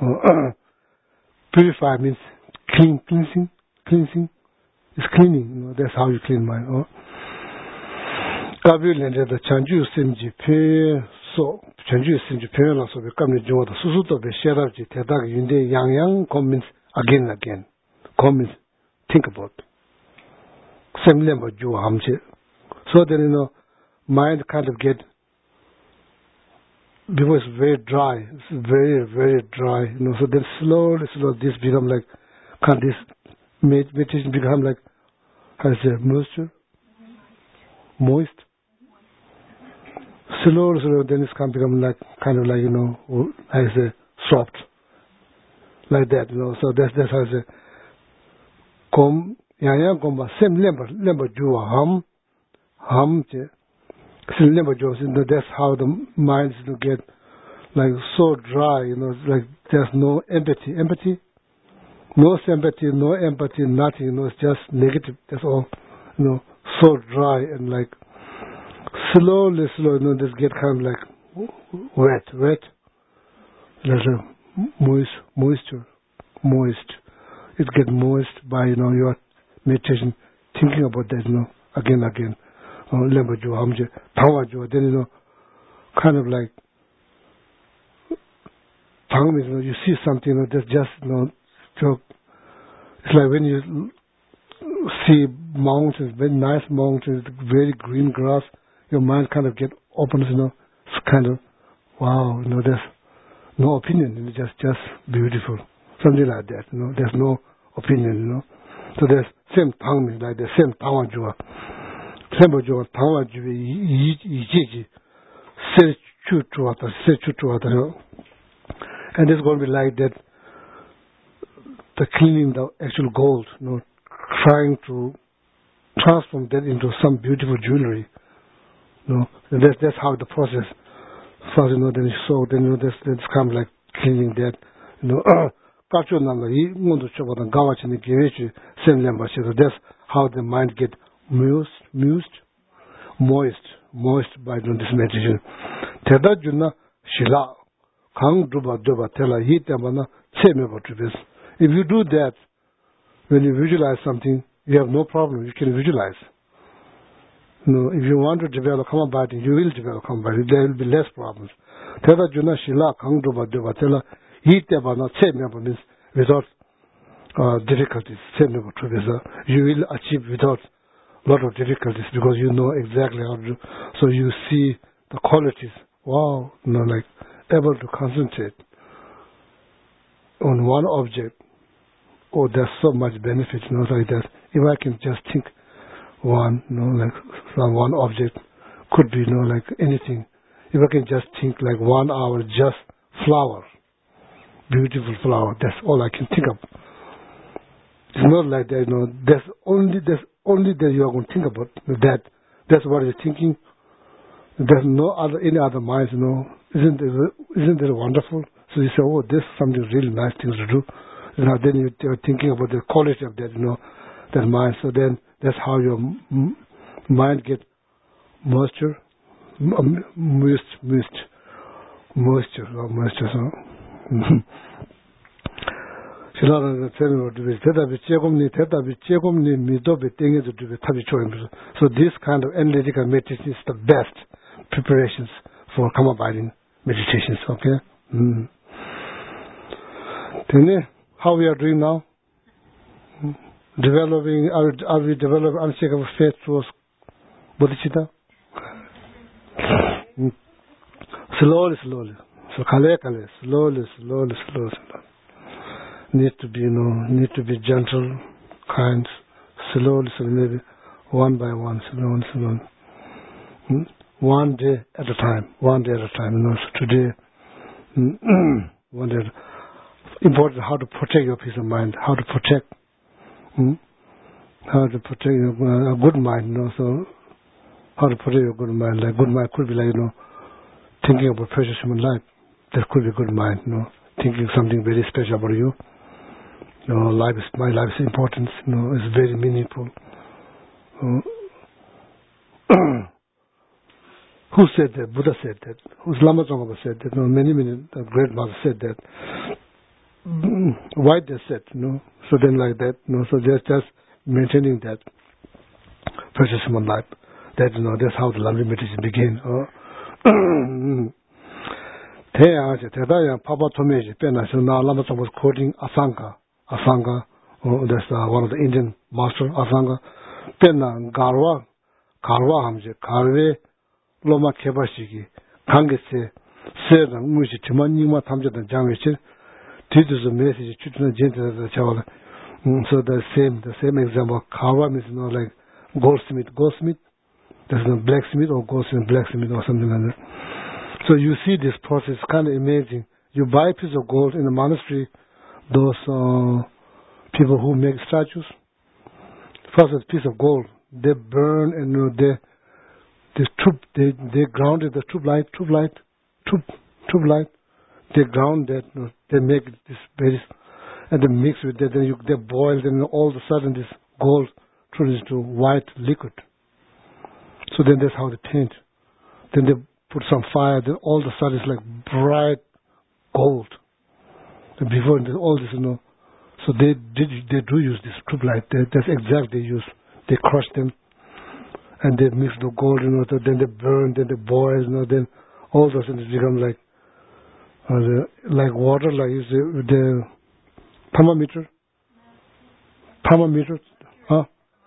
Purify means cleansing. It's cleaning. That's how you clean mind. Kabir lende the chanju simji pe so chanju simji pe la so be kamne jo da susu to be share ji te da yinde yang comments again. Comments think about. Similar but jo hamche. So then mind kind of get, because it's very dry. It's very, very dry. So then slowly this become like, this meditation become like, how to say, moist. Slowly then it's can become like, kind of like, how to say, soft. Like that, So that's how I say, kom, yang komba, same lemba jua ham, that's how the minds get like so dry, like there's no empathy, no sympathy, no empathy, nothing, it's just negative, that's all, so dry and like slowly, just get kind of like wet, there's a moisture, it gets moist by, your meditation, thinking about that, again. Lemba jo hamje, tawa jo, then kind of like, tang means you see something, that's just it's like when you see mountains, very nice mountains, very green grass, your mind kind of get opens, it's kind of wow, there's no opinion, it's just beautiful, something like that, there's no opinion, so there's same tang means like the same tawa jo. And it's going to be like that, the cleaning the actual gold, trying to transform that into some beautiful jewelry. And that's how the process starts, then you saw, then that's kind of like cleaning that, that's how the mind gets moist by doing this meditation. Teda junna shila kang duba tela yitamana semeba tribes. If you do that, when you visualize something, you have no problem. You can visualize. If you want to develop kamabati, you will develop kamabati. There will be less problems. Teda junna shila kang duba tela yitamana semeba means without difficulties. Semeba tribes. You will achieve without lot of difficulties because you know exactly how to do. So you see the qualities. Wow, like able to concentrate on one object. Oh, there's so much benefit, like that. If I can just think one, like some one object could be, like anything. If I can just think like 1 hour, just flower, beautiful flower. That's all I can think of. It's not like that, There's only that you are going to think about that. That's what you're thinking. There's no any other minds, Isn't it wonderful? So you say, oh, this is something really nice things to do. Then you're thinking about the quality of that, that mind. So then that's how your mind gets moisture. So this kind of analytical meditation is the best preparations for Karma Abiding meditations. Okay. How we are doing now? Developing, are we developing unshakable faith towards bodhicitta? Slowly. So kale, slowly. Need to be gentle, kind, slowly, maybe one by one, slowly. One day at a time. So today, one day. important how to protect your peace of mind, how to protect your good mind, so how to protect your good mind. Like good mind could be like, thinking about precious human life. That could be good mind, thinking something very special about you. My life is important, it's very meaningful. Who said that? Buddha said that. Who's Lama Tsongkhapa said that? Many great masters said that. Why they said, so then like that, so just maintaining that precious human life. That, that's how the lovely meditation begin. Papa Tomeji, now Lama Tsongkhapa was quoting Asanga. Asanga, that's one of the Indian master, Asanga. Penna, Garwa Hamje, Karve, Loma Kebashiki, Kangese, Serang, Mushi, Timanima, Tamja, and Jamichi. This is a message, Chitna Gentle, Chavala. So the same example. Karwa means, like goldsmith. There's no blacksmith or goldsmith, blacksmith or something like that. So you see this process, kind of amazing. You buy a piece of gold in the monastery, those people who make statues. First, a piece of gold, they burn and they grounded the tube light. They ground that, they make this very, and they mix with that. Then they boil, and all of a sudden this gold turns into white liquid. So then that's how they paint. Then they put some fire. Then all of a sudden it's like bright gold. And before all this, so they do use this tube light. That's exactly they use. They crush them, and they mix the gold, then they burn, then they boil, then all of a sudden it becomes like water, like the thermometer. Huh?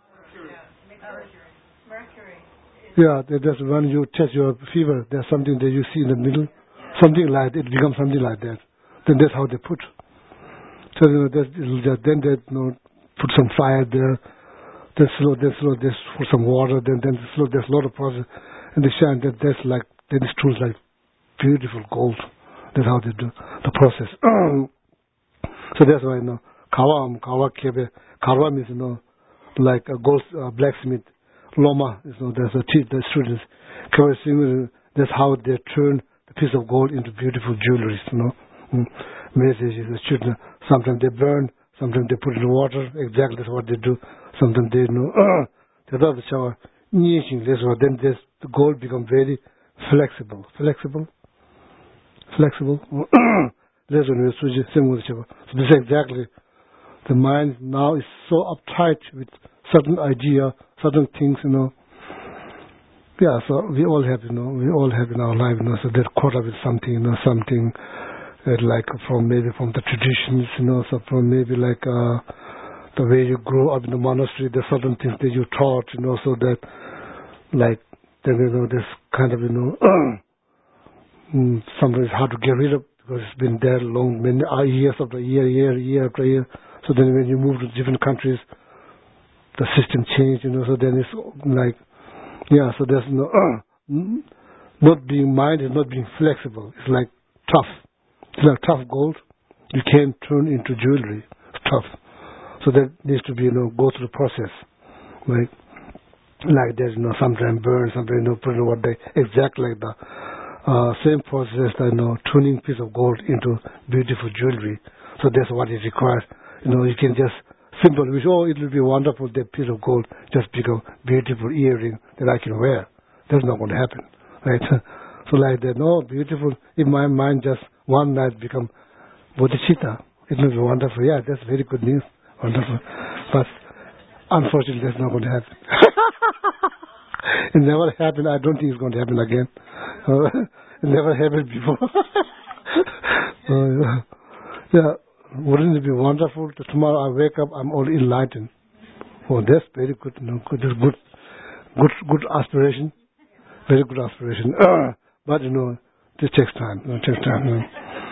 Mercury. Yeah, that's when you test your fever. There's something that you see in the middle, something like that. It becomes something like that. Then that's how they put. So then they put some fire there. Then slow, they put some water. Then slow. There's a lot of process, and they shine. Then it's true, like beautiful gold. That's how they do the process. So that's why Kawa Kebe. Kawa means like a gold blacksmith. Loma is there's the students. That's how they turn the piece of gold into beautiful jewelry. Messages the children. Sometimes they burn. Sometimes they put it in water. Exactly that's what they do. Sometimes they they do the shower. Then the gold become very flexible. That's when we switch it. So this is exactly the mind now is so uptight with certain idea, certain things, Yeah, so we all have in our life, so they're caught up with something, something like from the traditions, so from maybe like the way you grow up in the monastery, there's certain things that you taught, so that like then this kind of something is hard to get rid of because it's been there long, many year after year. So then when you move to different countries, the system changed, so then it's like, so there's not being mind is not being flexible. It's like tough. It's like tough gold. You can't turn into jewelry. It's tough. So that needs to be, go through the process. Like there's, sometimes burn, sometimes, put in what they, exactly like the same process, tuning piece of gold into beautiful jewelry. So that's what it requires. You can just simple wish, it will be wonderful, that piece of gold just become beautiful earring that I can wear. That's not going to happen, right? So like that, beautiful, if my mind just one night become bodhicitta, it will be wonderful. Yeah, that's very good news, wonderful. But unfortunately, that's not going to happen. It never happened. I don't think it's going to happen again. It never happened before. Wouldn't it be wonderful that tomorrow I wake up, I'm all enlightened? Oh, that's very good. Good aspiration. Very good aspiration. But this takes time. It takes time.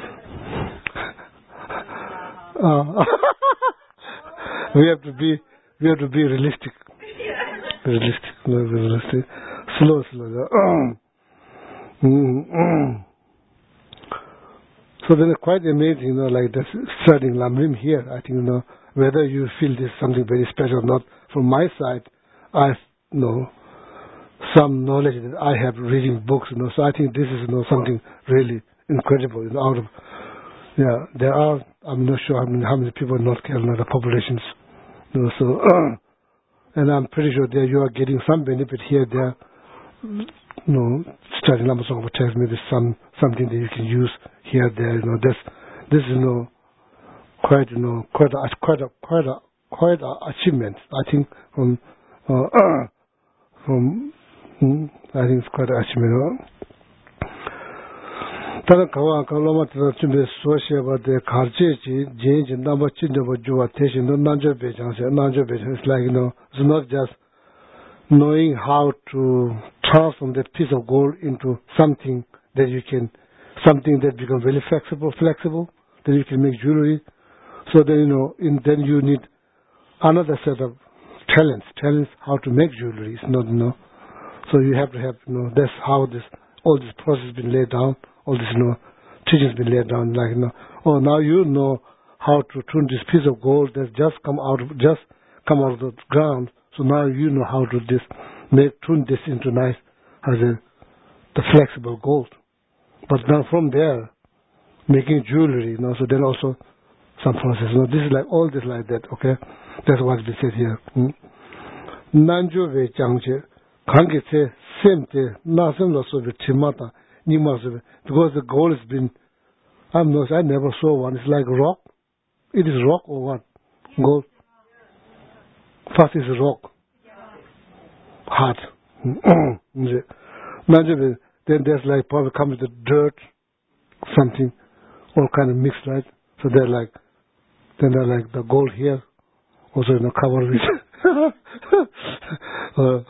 We have to be realistic. Realistic. Slow. So then it's quite amazing, like this studying Lamrim here. I think, whether you feel this something very special or not. From my side, I know some knowledge that I have reading books, so I think this is something really incredible. Out of there are, I'm not sure how many people in North Carolina, the populations, so and I'm pretty sure that you are getting some benefit here, there. Studying Lama Tsongkhapa text, maybe something that you can use here, there. This is quite a achievement. I think I think it's quite an achievement. Tara kawa kaloma tara chumbe soche about the karchechi jinji number chindaba juwa teshin nanjo bejang. It's like it's not just knowing how to transform that piece of gold into something that becomes very flexible, that you can make jewelry. So then then you need another set of talents how to make jewelry. It's not so you have to have that's how all this process has been laid down. All this teaching has been laid down. Like now you know how to tune this piece of gold that's just come out of the ground. So now you know how to tune this into nice the flexible gold. But now from there, making jewelry, so then also some process. This is like all this like that. Okay, that's what's been said here. Nanjo ve changche kange se semte nasem lo so timata nima so because the gold has been. I never saw one. It's like rock. It is rock or what? Gold. First is rock. Hard. Then there's like probably comes the dirt, something, all kind of mixed, right? So they're like the gold here, also covered with. Could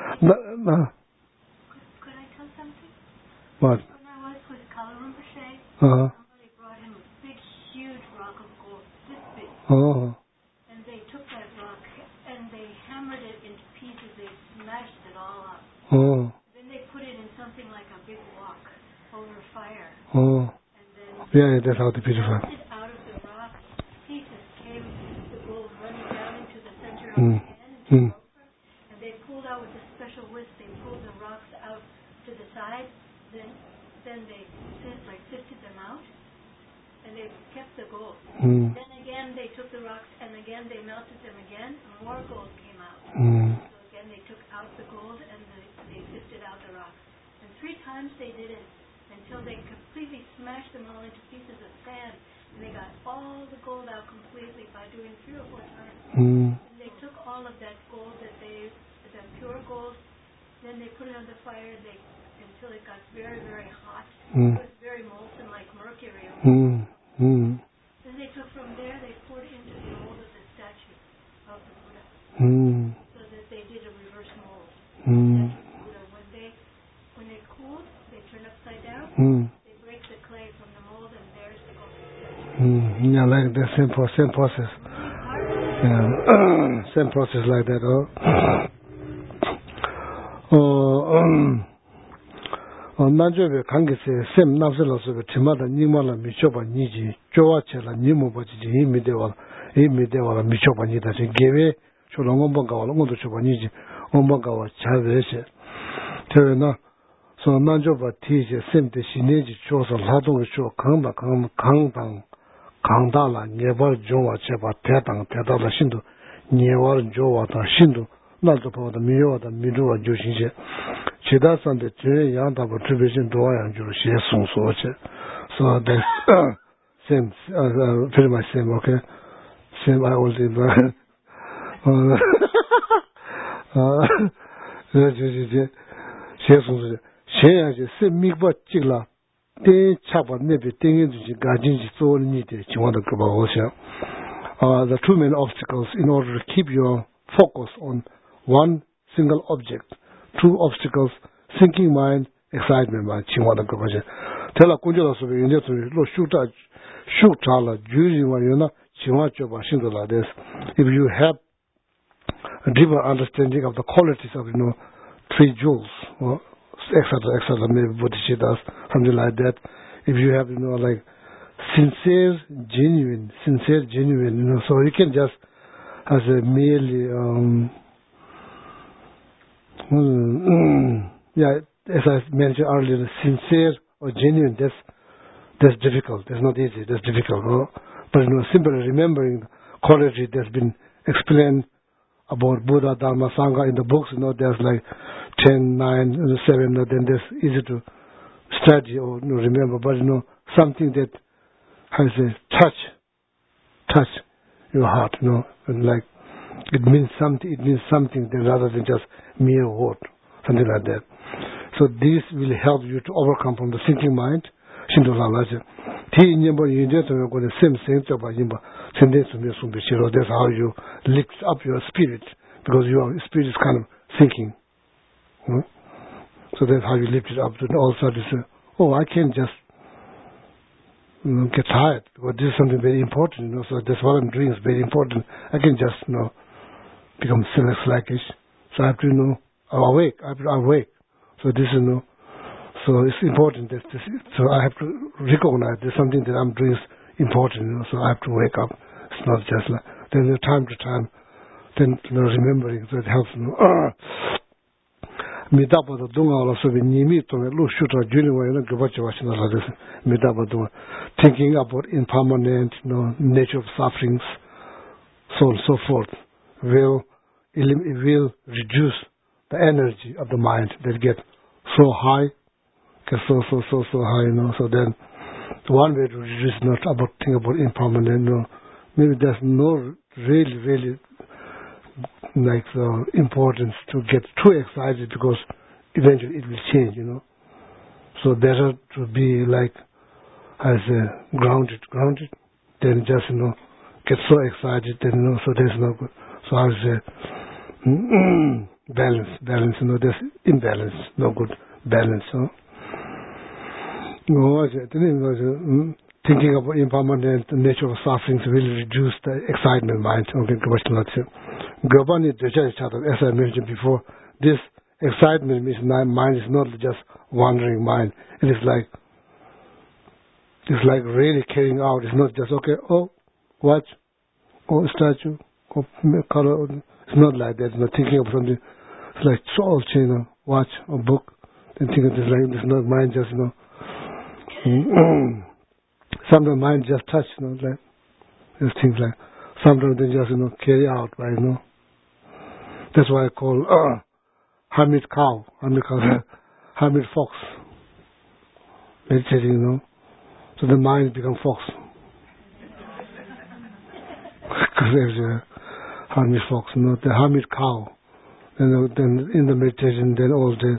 I tell something? What? When I was with Kalu Rinpoche, somebody brought him a big, huge rock of gold, this big. And they took that rock and they hammered it into pieces. They smashed it all up. Then they put it in something like a big wok over fire. And then that's how the beautiful. Out of the rock, pieces came, the gold running down into the center of the pan, and they pulled out with a special whisk. They pulled the rocks out to the side. Then they sifted them out, and they kept the gold. Then again they took the rocks, and again they melted them again, and more gold came out. So again they took out the gold, and they sifted out the rocks. And 3 times they did it until they completely smashed them all into pieces of sand, and they got all the gold out completely by doing 3 or 4 times. And they took all of that gold that pure gold, then they put it on the fire until it got very, very hot. It was very molten like mercury. Then they took from there, they poured it into the mold of the statue of the Buddha. So that they did a reverse mold. When they cooled, they turn upside down, they break the clay from the mold, and there's the gold. Yeah, like the same process. Yeah, same process like that. 난저베 관계세 셈 납설로서 팀마다 니마라 미초바 니지 조와체라 니모바지 이미데와 미초바 니다 게베 초롱원번가 원원도 초바 니지 원번가와 자베세 저나 소 난저바 티제 셈데 시네지 조서 라동을 조 강다라 네벌 조와체바 대다라 신도 네월 조와다 신도 나도 보다 미요다 미루와 조신제 제다선데 제 양다버 트비신 도와양 주로 시송소체 so that's same pretty much same okay same I will do 제 시송소체 시야지 셈미바 찍라 대 차바 네베 땡해주지 가진지 소리니데 지원도 그거 오셔 the 2 main obstacles in order to keep your focus on one single object. 2 obstacles: thinking mind, excitement mind. Chingwada kabaje. Tela kunjala sobe yende to lo shukta la juji wa yona chingwa choba shindola des. If you have a deeper understanding of the qualities of 3 jewels, or etc., maybe Bodhicitta, something like that. If you have like sincere, genuine, you know, so you can just as a merely, as I mentioned earlier, sincere or genuine, that's difficult, that's not easy, that's difficult, no? But you know, simply remembering the quality that's been explained about Buddha, Dharma, Sangha in the books, you know, there's like 10, 9, 7, then that's easy to study or you know, remember, but you know, something that has a touch your heart, you know, and like it means something then rather than just mere word, something like that. So this will help you to overcome from the thinking mind. That's how you lift up your spirit, because your spirit is kind of thinking. You know? So that's how you lift it up. And also to say, oh, I can't just get tired, because this is something very important. You know? So that's what I'm doing is very important. I can just become sluggish. So I have to awake. I have to awake. So this is so it's important that so I have to recognize there's something that I'm doing is important, so I have to wake up. It's not just like then time to time, then remembering, so it helps. Thinking about impermanent, nature of sufferings, so on and so forth, will reduce the energy of the mind that get so high. So high, so then one way to reduce not about think about impermanent, maybe there's no really like importance to get too excited, because eventually it will change, So better to be like as grounded, then just get so excited, then so there's no good. So I say balance, there's imbalance, no good balance, thinking about impermanent nature of sufferings will reduce the excitement mind. As I mentioned before, this excitement means mind is not just wandering mind. It is like really carrying out. It's not just watch, statue, color. It's not like that. It's not thinking of something. It's like soul chain, watch a book, and think of this like it's not mind just sometimes mind just touch, like these things like sometimes they just carry out by That's why I call hermit cow, hermit fox. Meditating, so the mind becomes fox. Because there's a hermit fox, the hermit cow. Then in the meditation, then all day.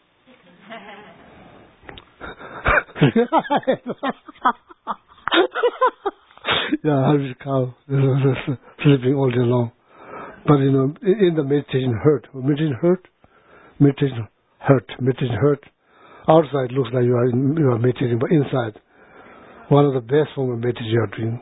Hermit cow, sleeping all day long. But in the meditation hurt. Meditation hurt. Outside looks like you are meditating, but inside, one of the best form of meditation you are doing.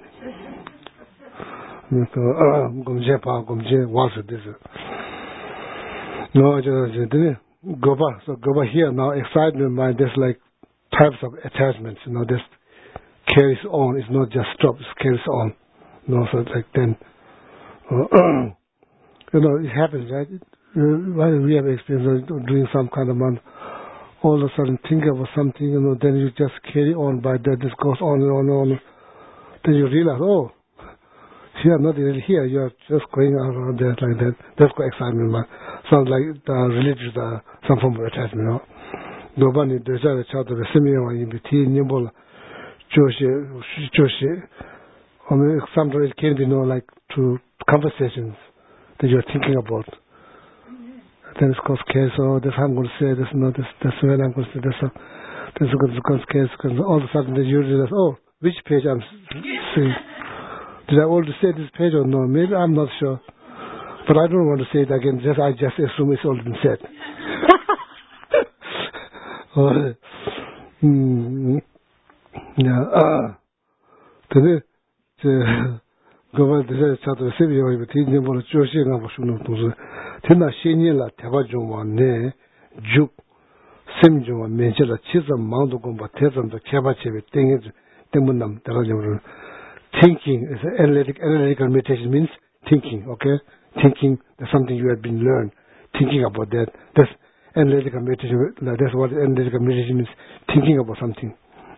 So Gopa here now, excitement mind, there's like types of attachments, this carries on, it's not just stops, it carries on. So it's like then, it happens, right? We have experience of doing some kind of all of a sudden think about something, then you just carry on by that, this goes on and on and on. Then you realize, you are not really here, you are just going around there like that. That's quite excitement, man. Sounds like related to some form of attachment, Nobody desires each other, the similar in between, sometimes it can be, like, to conversations that you are thinking about. Then it's called case, that's how I'm going to say this, that's when I'm going to say this, this is going to cause case, because all of a sudden you realize, which page I'm seeing. Did I already say this page or no? Maybe I'm not sure. But I don't want to say it again, I just assume it's already been said. Gopa desire chato sebi yoga ti nyambo choshi nga bo shunu tuzu tena shenye la teba jongwa ne juk sem jongwa menche la chisa mangdo gomba tezam da keba chebe tengi Thinking is analytical meditation means thinking, okay? Thinking, that's something you have been learned. Thinking about that. That's analytical meditation. That's what analytical meditation means. Thinking about something.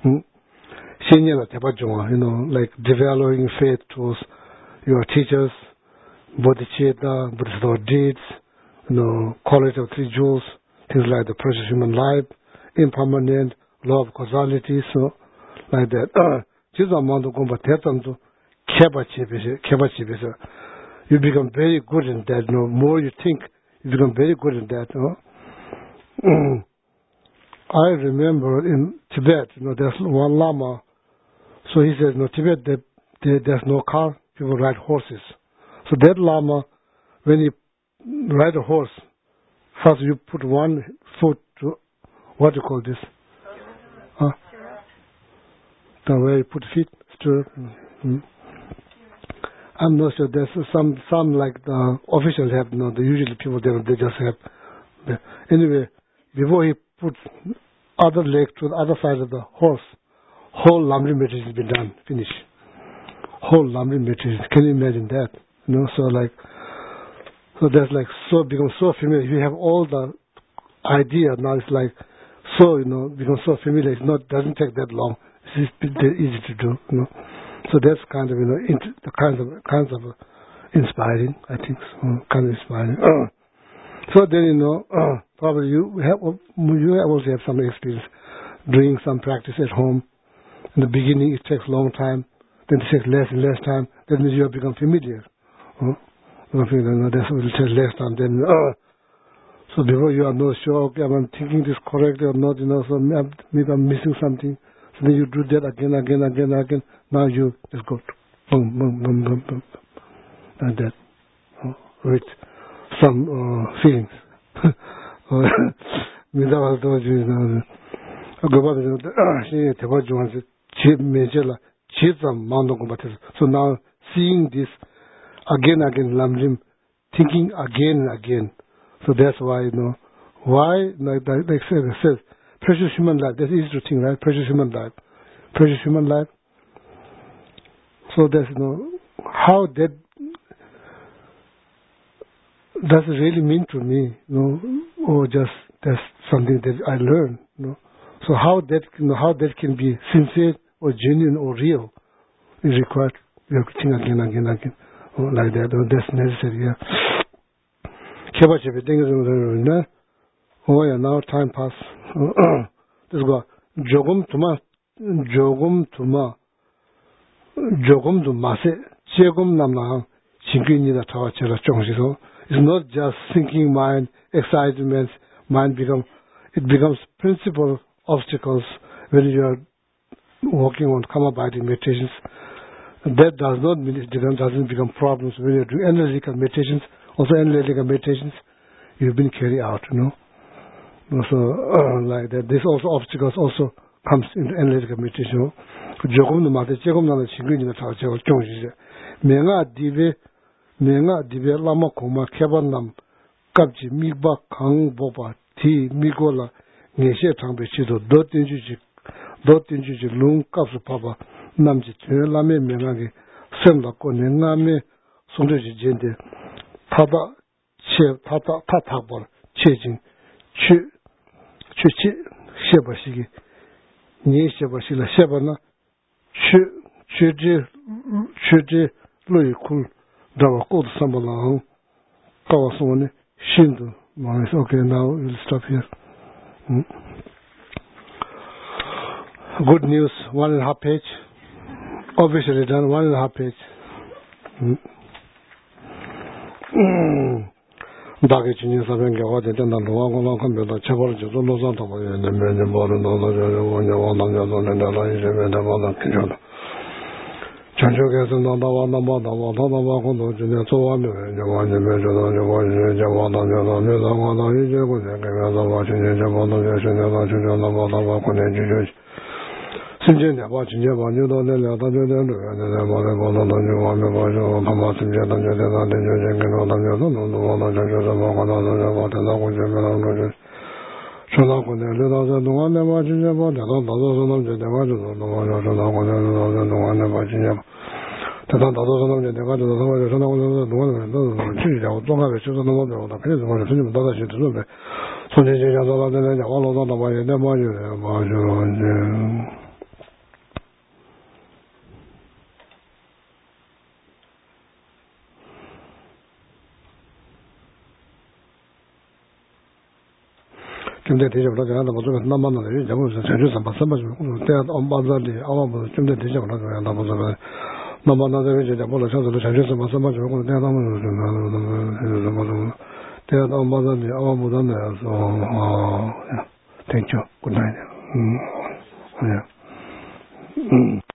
Like developing faith towards your teachers, bodhicitta, Buddhist deeds, quality of 3 jewels, things like the precious human life, impermanent, law of causality, so like that. You become very good in that. More you think, you become very good in that. I remember in Tibet, there's one Lama. So he says, Tibet, there's no car, people ride horses. So that Lama, when you ride a horse, first you put one foot to, what do you call this? The way you put feet, stirrup. I'm not sure. There's some like the officials have, the usually people they just have. Anyway, before he puts other leg to the other side of the horse, whole Lamrim meditation has been done, finish. Whole Lamrim meditation. Can you imagine that? So that's like become so familiar. You have all the idea now. It's like become so familiar. It doesn't take that long. It's easy to do. So that's kind of the kinds of inspiring. I think kind of inspiring. So then probably you also have some experience doing some practice at home. In the beginning, it takes a long time. Then it takes less and less time. That means you have become familiar. That's what it takes less time. Then, so before you are not sure, okay, I'm thinking this correctly or not, so maybe I'm missing something. So then you do that again. Now you just go boom, boom, boom, boom, boom, like that, with some feelings. So now seeing this again, Lamrim, thinking again and again. So that's why, why, like it says, precious human life, that's easy to think, right? Precious human life. So that's, how that does it really mean to me, or just that's something that I learned, So how that can be sincere or genuine or real is required. You have to think again, like that. That's necessary. Yeah. Oh yeah, now time pass. Let's go. Jogum to mase. Chegum namna. Chingini da tawa chela chongsiso. It's not just thinking mind, excitement. Mind becomes principal obstacles when you are working on karma-abiding meditations. That does not mean it doesn't become problems when you're doing analytical meditations. Also, analytical meditations, you've been carried out, So, like that. This also obstacles also comes in analytical meditation. Menga dibe lama koma kebanam kapji mikba kang boba ti mikola ngeshe tangbe chido do tinjuji lung kapsu papa namji tue lame menga ge semla ko ne ngame songdeji jende tada tatakbol chejing chu sheba shigi nye sheba shila sheba na chuji lui kul dawa kod sambalang kawasone shindu. Okay, now we'll stop here. Good news, 1.5 page. Officially done, 1.5 page. Dagi chini saben gawa de na lowa gona kambe da chebol jo lo zan to ne me boru no lo jo wonya wona jo ne da la je me da wona kijo chanjo ge so no da wona ma da wona ma ko do je ne so wa me je wa ne me jo do je wa je wona jo do ne da wona je ko je ge ga wa je je wona je je ne da jo no ma da wa ko ne je je sinje ne ba jinje ba ni do ne la da jo ne ne ma ne ba da jo wa me ba jo ma ma sinje da jo da ne jo je ge no da jo no no wa da jo da ma ko da jo wa da ko je me no je 좀더 대접을 하자. 나도 남만나요. 잡으면서 전주 삼바삼바 좀 때야 엄바자리 아마도 좀더 대접을 하자. 나도 남만나요. 이제 잡으러 쳐서 전주 삼바삼바 좀 때야 남은 좀 때야 엄바자리 아마도 나서 됐죠. 굿나잇.